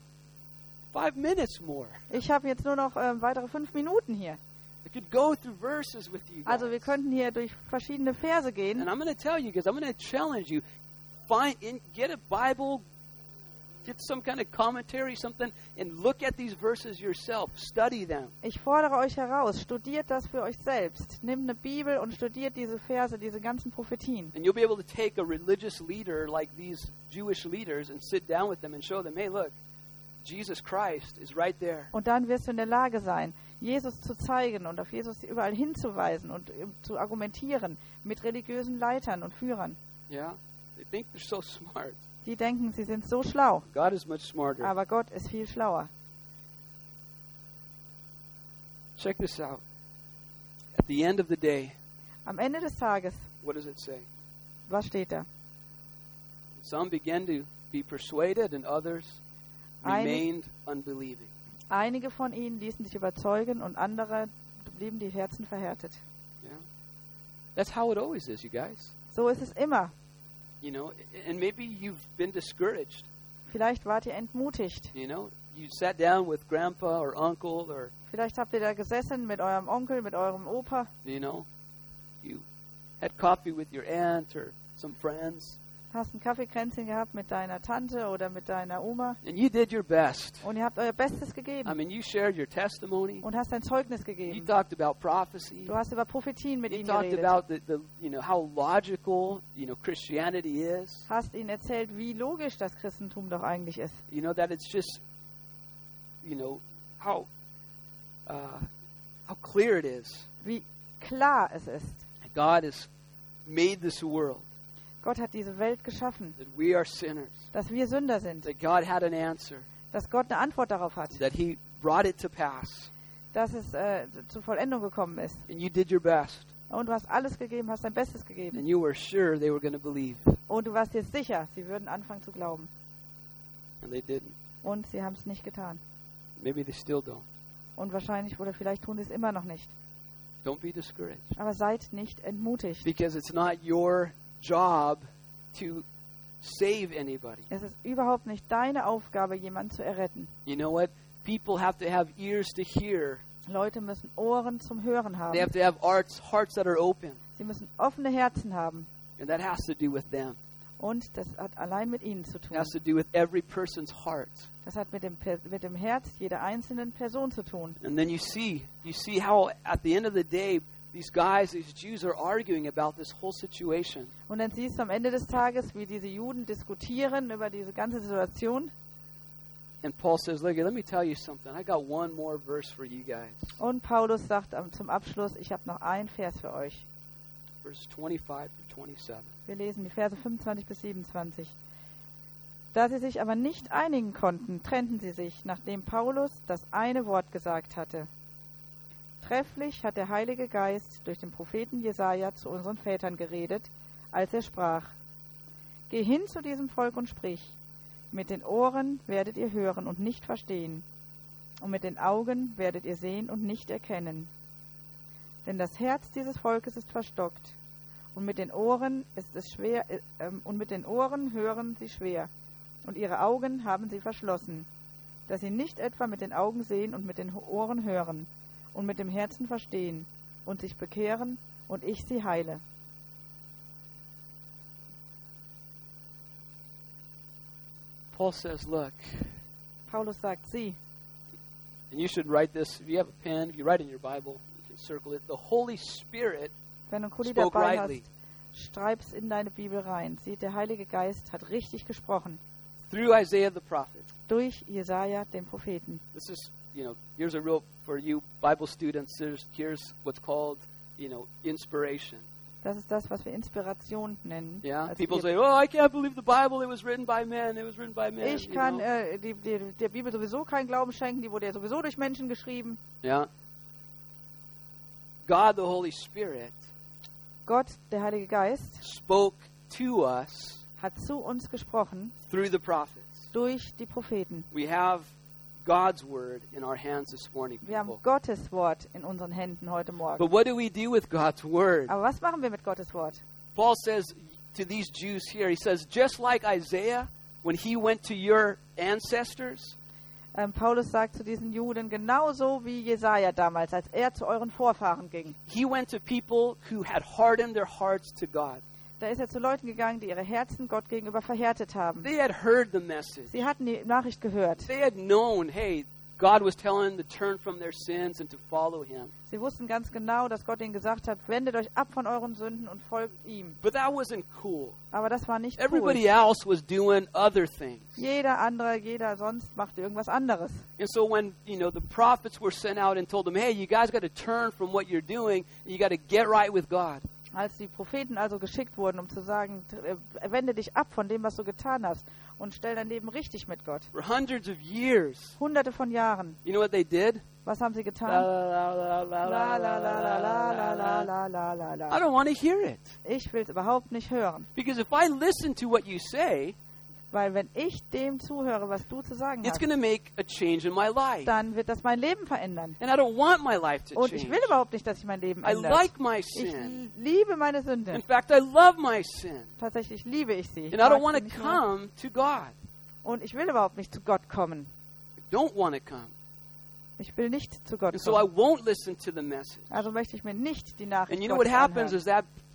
B: five minutes more.
A: Ich habe jetzt nur noch äh, weitere fünf Minuten hier.
B: I could go through verses with you guys.
A: Also wir könnten hier durch verschiedene Verse gehen.
B: And I'm going to tell you guys, I'm going to challenge you. Find, in, get a Bible, get some kind of commentary, something, and look at these verses yourself. Study them.
A: Ich fordere euch heraus, studiert das für euch selbst. Nehmt eine Bibel und studiert diese Verse, diese ganzen Prophetien.
B: And you'll be able to take a religious leader like these Jewish leaders and sit down with them and show them, hey, look, Jesus Christ is right there.
A: Und dann wirst du in der Lage sein, Jesus zu zeigen und auf Jesus überall hinzuweisen und ähm, zu argumentieren mit religiösen Leitern und Führern.
B: Yeah? They think they're so smart.
A: Die denken, sie sind so schlau,
B: God is much smarter.
A: aber Gott ist viel schlauer.
B: Check this out. At the end of the day,
A: Am Ende des Tages,
B: what does it say?
A: was steht da?
B: Some began to be persuaded and others
A: Einig-
B: remained unbelieving.
A: Einige von ihnen ließen sich überzeugen und andere blieben die Herzen verhärtet.
B: Yeah? That's how it always is, you guys.
A: So ist es immer.
B: You know, and maybe you've been discouraged.
A: Vielleicht wart ihr entmutigt.
B: You know, you sat down with grandpa or uncle or,
A: Vielleicht habt ihr da gesessen mit eurem Onkel, mit eurem Opa,
B: you know, you had coffee with your aunt or some friends.
A: Hast ein Kaffeekränzchen gehabt mit deiner Tante oder mit deiner Oma
B: and you did your best.
A: und ihr habt euer Bestes
B: I
A: gegeben
B: mean, you shared your testimony.
A: und hast ein Zeugnis
B: You
A: gegeben.
B: talked about prophecy.
A: Du hast über Prophetien mit
B: You
A: ihnen
B: talked
A: geredet.
B: about the, the, you know, how logical, you know, Christianity is.
A: Hast ihnen erzählt, wie logisch das Christentum doch eigentlich ist.
B: You know, that it's just, you know, how, uh, how clear it is.
A: Wie klar es ist.
B: God has made this world,
A: Gott hat diese Welt geschaffen,
B: that we are sinners,
A: dass wir Sünder sind,
B: that God had an answer,
A: dass Gott eine Antwort darauf hat,
B: that He brought it to pass,
A: dass es äh, zur Vollendung gekommen ist.
B: and you did your best,
A: Und du hast alles gegeben, hast dein Bestes gegeben.
B: and you were sure they were going to believe,
A: Und du warst dir sicher, sie würden anfangen zu glauben.
B: and they didn't.
A: Und sie haben es nicht getan.
B: Maybe they still don't.
A: Und wahrscheinlich oder vielleicht tun sie es immer noch nicht.
B: Don't be discouraged,
A: Aber seid nicht entmutigt.
B: because it's not your job to save anybody.
A: Es ist überhaupt nicht deine Aufgabe, jemanden zu erretten.
B: You know what? People have to have ears to hear.
A: Leute müssen Ohren zum Hören
B: They
A: haben.
B: have to have hearts, hearts that are open,
A: Sie müssen offene Herzen haben.
B: and that has to do with them.
A: Und das hat allein mit ihnen zu
B: It
A: tun.
B: has to do with every person's heart.
A: Das hat mit dem, Per- mit dem Herz jeder einzelnen Person zu tun.
B: And then you see, you see how at the end of the day, these guys, these Jews are arguing about this whole situation.
A: Und dann siehst du am Ende des Tages, wie diese Juden diskutieren über diese ganze Situation.
B: And Paul says, look, let me tell you something. I got one more verse for you guys.
A: Und Paulus sagt am- zum Abschluss, ich habe noch einen Vers für euch.
B: Verse twenty-five to twenty-seven.
A: Wir lesen die Verse fünfundzwanzig bis siebenundzwanzig. Da sie sich aber nicht einigen konnten, trennten sie sich, nachdem Paulus das eine Wort gesagt hatte. Trefflich hat der Heilige Geist durch den Propheten Jesaja zu unseren Vätern geredet, als er sprach: Geh hin zu diesem Volk und sprich. Mit den Ohren werdet ihr hören und nicht verstehen, und mit den Augen werdet ihr sehen und nicht erkennen. Denn das Herz dieses Volkes ist verstockt, und mit den Ohren ist es schwer, äh, ähm, und mit den Ohren hören sie schwer, und ihre Augen haben sie verschlossen, dass sie nicht etwa mit den Augen sehen und mit den Ohren hören und mit dem Herzen verstehen und sich bekehren und ich sie heile.
B: Paul says, look,
A: Paulus sagt, sieh,
B: and you should write this, if you have a pen, if you write in your Bible, you can circle it. The Holy Spirit
A: wenn du einen Kuli
B: spoke
A: dabei
B: rightly
A: hast, schreib's in deine Bibel rein. Sieh, der Heilige Geist hat richtig gesprochen,
B: through Isaiah the prophet.
A: durch Jesaja, den Propheten.
B: This is, you know, here's a real, for you Bible students, there's, here's what's called, you know, inspiration.
A: Das ist das, was wir Inspiration nennen.
B: Yeah?
A: Also
B: People
A: wir-
B: say, oh, I can't believe the Bible, it was written by men, it was written by men.
A: Ich
B: you
A: kann
B: know?
A: äh, die, die, der Bibel sowieso keinen Glauben schenken, die wurde ja sowieso durch Menschen geschrieben.
B: Yeah. God, the Holy Spirit,
A: Gott, der Heilige Geist,
B: spoke to us
A: hat zu uns gesprochen
B: through the prophets.
A: durch die Propheten.
B: We have God's word in our hands this morning,
A: Wir haben
B: people.
A: Gottes Wort in unseren Händen heute Morgen.
B: But what do we do with God's word?
A: Aber was machen wir mit Gottes Wort?
B: Paul says to these Jews here, he says, just like Isaiah, when he went to your ancestors,
A: Ähm, Paulus sagt zu diesen Juden genauso wie Jesaja damals, als er zu euren Vorfahren ging.
B: he went to people who had hardened their hearts to God.
A: Da ist er zu Leuten gegangen, die ihre Herzen Gott gegenüber verhärtet haben.
B: They had heard the message.
A: Sie hatten die Nachricht gehört.
B: They had known, hey, God was telling them to turn from their sins and to follow him.
A: Sie wussten ganz genau, dass Gott ihnen gesagt hat, wendet euch ab von euren Sünden und folgt ihm.
B: But that wasn't cool.
A: Aber das war nicht
B: Everybody
A: cool.
B: else was doing other things.
A: Jeder andere, jeder sonst machte irgendwas anderes.
B: And so when, you know, the prophets were sent out and told them, hey, you guys got to turn from what you're doing and you got to get right with God.
A: Als die Propheten also geschickt wurden, um zu sagen, äh, wende dich ab von dem, was du getan hast und stell dein Leben richtig mit Gott.
B: For hundreds of years,
A: Hunderte von Jahren.
B: you know what they did?
A: Was haben sie
B: La,
A: getan?
B: la, la, la,
A: La,
B: la,
A: la, la, la, la, la, la,
B: la.
A: la, la, la,
B: I
A: la.
B: don't want to hear it.
A: Ich will es überhaupt nicht hören.
B: Because if I listen to what you say,
A: Weil wenn ich dem zuhöre, was du zu sagen
B: it's
A: hast,
B: going to make a change in my life.
A: dann wird das mein Leben verändern.
B: And I don't want my life to
A: Und ich
B: change.
A: will überhaupt nicht, dass sich mein Leben
B: I
A: ändert.
B: like my
A: Ich
B: sin.
A: liebe meine Sünde.
B: In fact, I love my sin.
A: Tatsächlich liebe ich sie. Ich
B: And I don't
A: mag
B: want
A: sie
B: to
A: nicht nur.
B: come to God.
A: Und ich will überhaupt nicht zu Gott kommen.
B: I don't want to come.
A: Ich will nicht zu Gott
B: And so I
A: kommen.
B: won't listen to the message.
A: Also möchte ich mir nicht die Nachricht
B: And you know what
A: Gottes
B: happens
A: anhören.
B: is that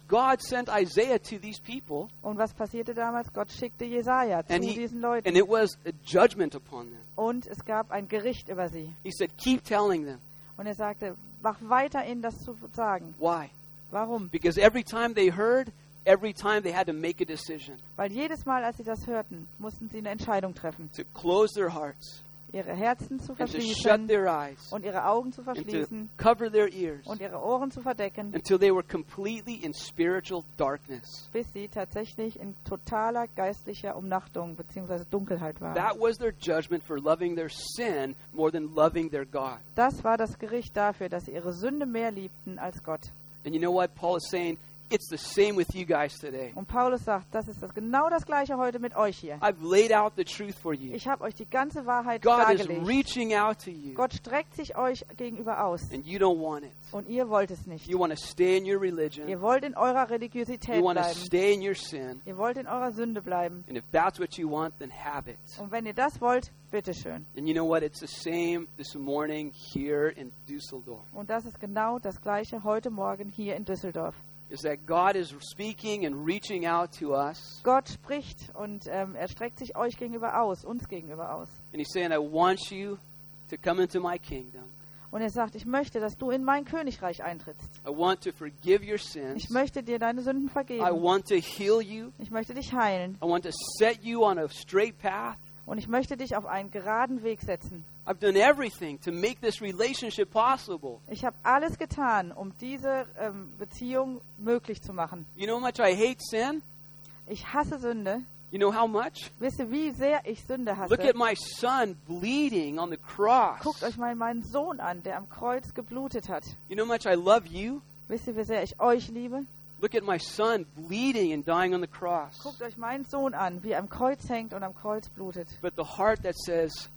B: God sent Isaiah to these people,
A: Und was passierte damals? Gott schickte Jesaja zu
B: and he
A: diesen Leuten.
B: and it was a judgment upon them.
A: Und es gab ein Gericht über sie.
B: He said, "Keep telling them."
A: Und er sagte, mach weiter ihnen das zu sagen.
B: Why?
A: Warum?
B: Because every time they heard, every time they had to make a decision
A: Weil jedes Mal, als sie das hörten, mussten sie eine Entscheidung treffen.
B: to close their hearts
A: Ihre Herzen zu
B: and to shut
A: verschließen
B: their eyes
A: und ihre Augen zu
B: and to
A: verschließen
B: cover their ears
A: und ihre Ohren zu verdecken,
B: until they were completely in spiritual darkness.
A: bis sie tatsächlich in totaler geistlicher Umnachtung bzw. Dunkelheit waren.
B: That was their judgment for loving their sin more than loving their God.
A: Das war das Gericht dafür, dass sie ihre Sünde mehr liebten als Gott.
B: And you know what? Paul is saying, it's the same with you guys today.
A: Und Paulus sagt, das ist das genau das Gleiche heute mit euch hier.
B: I've laid out the truth for you.
A: Ich habe euch die ganze Wahrheit
B: God is
A: dargelegt.
B: reaching out to you,
A: Gott streckt sich euch gegenüber aus
B: and you don't want it.
A: und ihr wollt es nicht.
B: You want to stay in your religion.
A: Ihr wollt in eurer Religiosität
B: You want to
A: bleiben.
B: stay in your sin.
A: Ihr wollt in eurer Sünde bleiben.
B: And if that's what you want, then have it.
A: Und wenn ihr das wollt, bitteschön.
B: And you know what? It's the same this morning here in Düsseldorf.
A: Und das ist genau das Gleiche heute Morgen hier in Düsseldorf.
B: Is that God is speaking and reaching out to us.
A: Gott spricht und ähm, er streckt sich euch gegenüber aus, uns gegenüber aus.
B: And He's saying, I want you to come into my kingdom.
A: Und er sagt, ich möchte, dass du in mein Königreich eintrittst.
B: I want to forgive your sins.
A: Ich möchte dir deine Sünden
B: I
A: vergeben.
B: want to heal you.
A: Ich möchte dich heilen.
B: I want to set you on a straight path.
A: Und ich möchte dich auf einen geraden Weg setzen.
B: I've done everything to make this relationship possible.
A: Ich habe alles getan, um diese ähm, Beziehung möglich zu machen.
B: You know how much I hate sin?
A: Ich hasse Sünde.
B: You know how much?
A: Wisst ihr, wie sehr ich Sünde
B: Look at
A: hasse?
B: my son bleeding on the cross.
A: Guckt euch mal meinen Sohn an, der am Kreuz geblutet hat.
B: You know how much I love you?
A: Wisst ihr, wie sehr ich euch liebe?
B: Look at my son bleeding and dying on the cross.
A: Guckt euch meinen Sohn an, wie er am Kreuz hängt und am Kreuz blutet.
B: But the heart that says,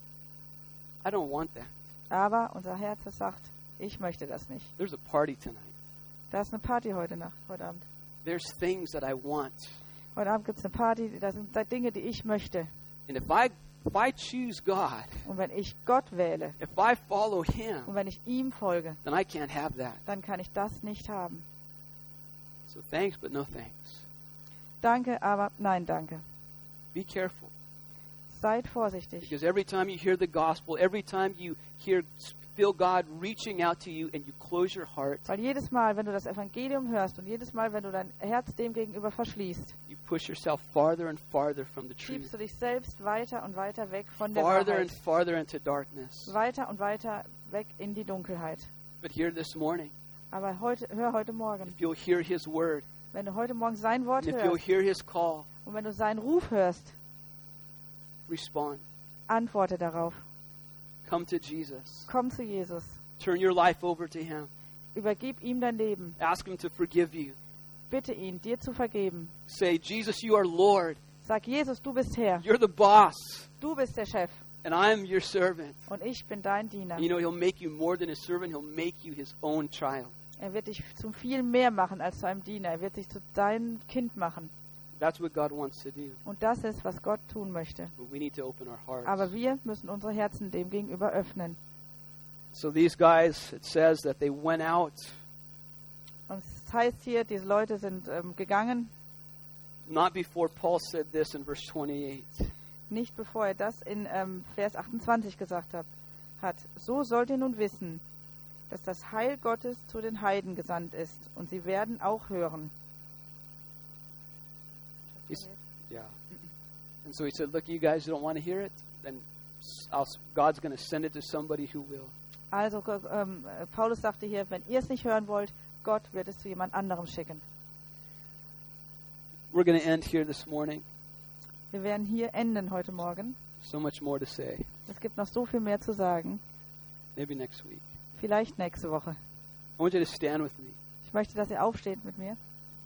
B: I don't want that.
A: Aber unser Herz, das sagt, ich möchte das nicht.
B: There's a party tonight.
A: Da ist eine Party heute Nacht, heute Abend.
B: There's things that I want.
A: Heute Abend gibt es eine Party, da sind da Dinge, die ich möchte.
B: And if I if I choose God,
A: Und wenn ich Gott wähle
B: if I follow Him,
A: und wenn ich ihm folge,
B: then I can't have that.
A: dann kann ich das nicht haben.
B: So thanks, but no thanks.
A: Danke, aber nein, danke.
B: Be careful.
A: Seid vorsichtig.
B: Because every time you hear the gospel, every time you hear, feel God reaching out to you and you close your heart,
A: Weil jedes Mal, wenn du das Evangelium hörst und jedes Mal, wenn du dein Herz dem gegenüber verschließt,
B: you push yourself farther and farther from the truth.
A: schiebst du dich selbst weiter und weiter weg von der
B: Farther
A: Wahrheit.
B: and farther into darkness.
A: Weiter und weiter weg in die Dunkelheit.
B: But here this morning,
A: Aber heute, hör heute Morgen,
B: if you'll hear His word,
A: wenn du heute Morgen sein Wort
B: and if you'll
A: hörst
B: hear His call,
A: und wenn du seinen Ruf hörst,
B: respond.
A: antworte darauf.
B: Come to Jesus.
A: Komm zu Jesus.
B: Turn your life over to Him.
A: Übergib ihm dein Leben.
B: Ask Him to forgive you.
A: Bitte ihn, dir zu vergeben.
B: Say, Jesus, you are Lord.
A: Sag, Jesus, du bist Herr.
B: You're the boss,
A: Du bist der Chef.
B: and I'm your servant.
A: Und ich bin dein Diener.
B: You know, He'll make you more than a servant. He'll make you His own child.
A: Er wird dich zu viel mehr machen als zu einem Diener. Er wird dich zu deinem Kind machen.
B: That's what God wants to do.
A: Und das ist, was Gott tun möchte.
B: But we need to open our hearts.
A: Aber wir müssen unsere Herzen dem gegenüber öffnen.
B: So these guys, it says that they went out
A: Und es heißt hier, diese Leute sind ähm, gegangen,
B: not before Paul said this in verse twenty-eight.
A: nicht bevor er das in ähm, Vers achtundzwanzig gesagt hat. hat. So sollt ihr nun wissen, dass das Heil Gottes zu den Heiden gesandt ist. Und sie werden auch hören.
B: He's, yeah. And so he said, look, you guys don't want to hear it, then I'll, God's going to send it to somebody who will.
A: Also ähm, Paulus sagte hier, wenn ihr es nicht hören wollt, Gott wird es zu jemand anderem schicken.
B: We're going to end here this morning.
A: Wir werden hier enden heute Morgen.
B: So much more to say.
A: Es gibt noch so viel mehr zu sagen.
B: Maybe next week.
A: Vielleicht nächste Woche.
B: I want you to stand with me.
A: Ich möchte, dass ihr aufsteht mit mir.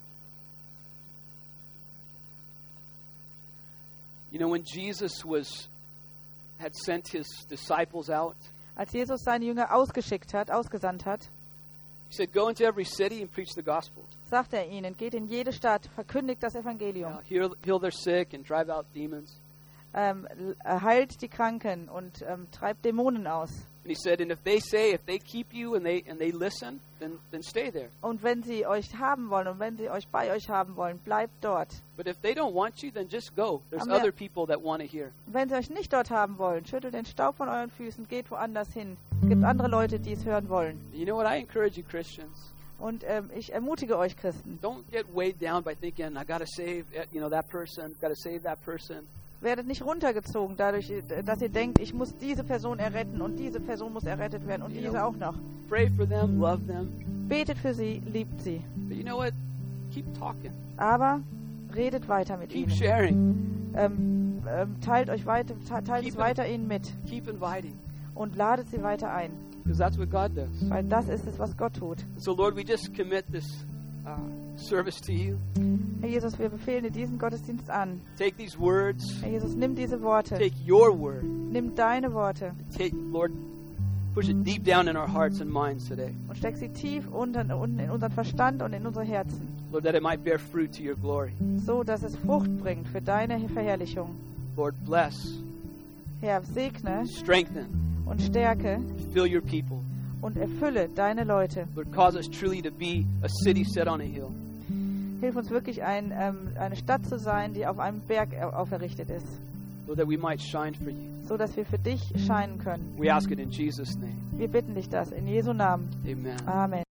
B: You know, when Jesus was had sent his disciples out,
A: Als Jesus seine Jünger ausgeschickt hat, ausgesandt hat,
B: he said, go into every city and preach the gospel.
A: sagte er ihnen, geht in jede Stadt, verkündigt das
B: You
A: Evangelium,
B: know, heal, heal their sick and drive out demons.
A: ähm, heilt die Kranken und ähm, treibt Dämonen aus.
B: And he said, and if they say, if they keep you and they and they listen, then then stay there.
A: Und wenn sie euch haben wollen und wenn sie euch bei euch haben wollen, bleibt dort.
B: But if they don't want you, then just go. There's
A: Aber-
B: other people that want to hear.
A: Wenn sie euch nicht dort haben wollen, schüttelt den Staub von euren Füßen, geht woanders hin. Es gibt andere Leute, die es hören wollen.
B: You know what? I encourage you, Christians.
A: Und ähm, ich ermutige euch, Christen,
B: Don't get weighed down by thinking, I got to save, eh, you know, that person. Got to save that person.
A: werdet nicht runtergezogen dadurch, dass ihr denkt, ich muss diese Person erretten und diese Person muss errettet werden und
B: You
A: diese
B: know-
A: auch noch.
B: Pray for them, love them.
A: Betet für sie, liebt sie.
B: But you know what? Keep talking.
A: Aber redet weiter mit
B: Keep
A: ihnen.
B: sharing.
A: Ähm, ähm, teilt euch weiter, te- teilt
B: Keep
A: es weiter ihnen mit
B: Keep inviting.
A: und ladet sie weiter ein.
B: Because that's what God does.
A: Weil das ist es, was Gott tut.
B: So, Lord, we just commit this uh, service to you.
A: Herr Jesus, wir befehlen dir diesen Gottesdienst an.
B: Take these words.
A: Herr Jesus, nimm diese Worte.
B: Take your word.
A: Nimm deine Worte
B: Take, Lord, push it deep down in our hearts and minds today.
A: und steck sie tief unten, unten in unseren Verstand und in unsere Herzen,
B: Lord, that it might bear fruit to your glory.
A: so dass es Frucht bringt für deine Verherrlichung.
B: Lord, bless,
A: Herr, segne
B: strengthen,
A: und stärke
B: fill your people.
A: und erfülle deine Leute.
B: Lord, cause us truly to be a city set on a hill.
A: Hilf uns wirklich, ein, ähm, eine Stadt zu sein, die auf einem Berg au- auferrichtet ist,
B: Lord, that we might shine for you.
A: so dass wir für dich scheinen können.
B: We ask it in Jesus' name.
A: Wir bitten dich das in Jesu Namen.
B: Amen.
A: Amen.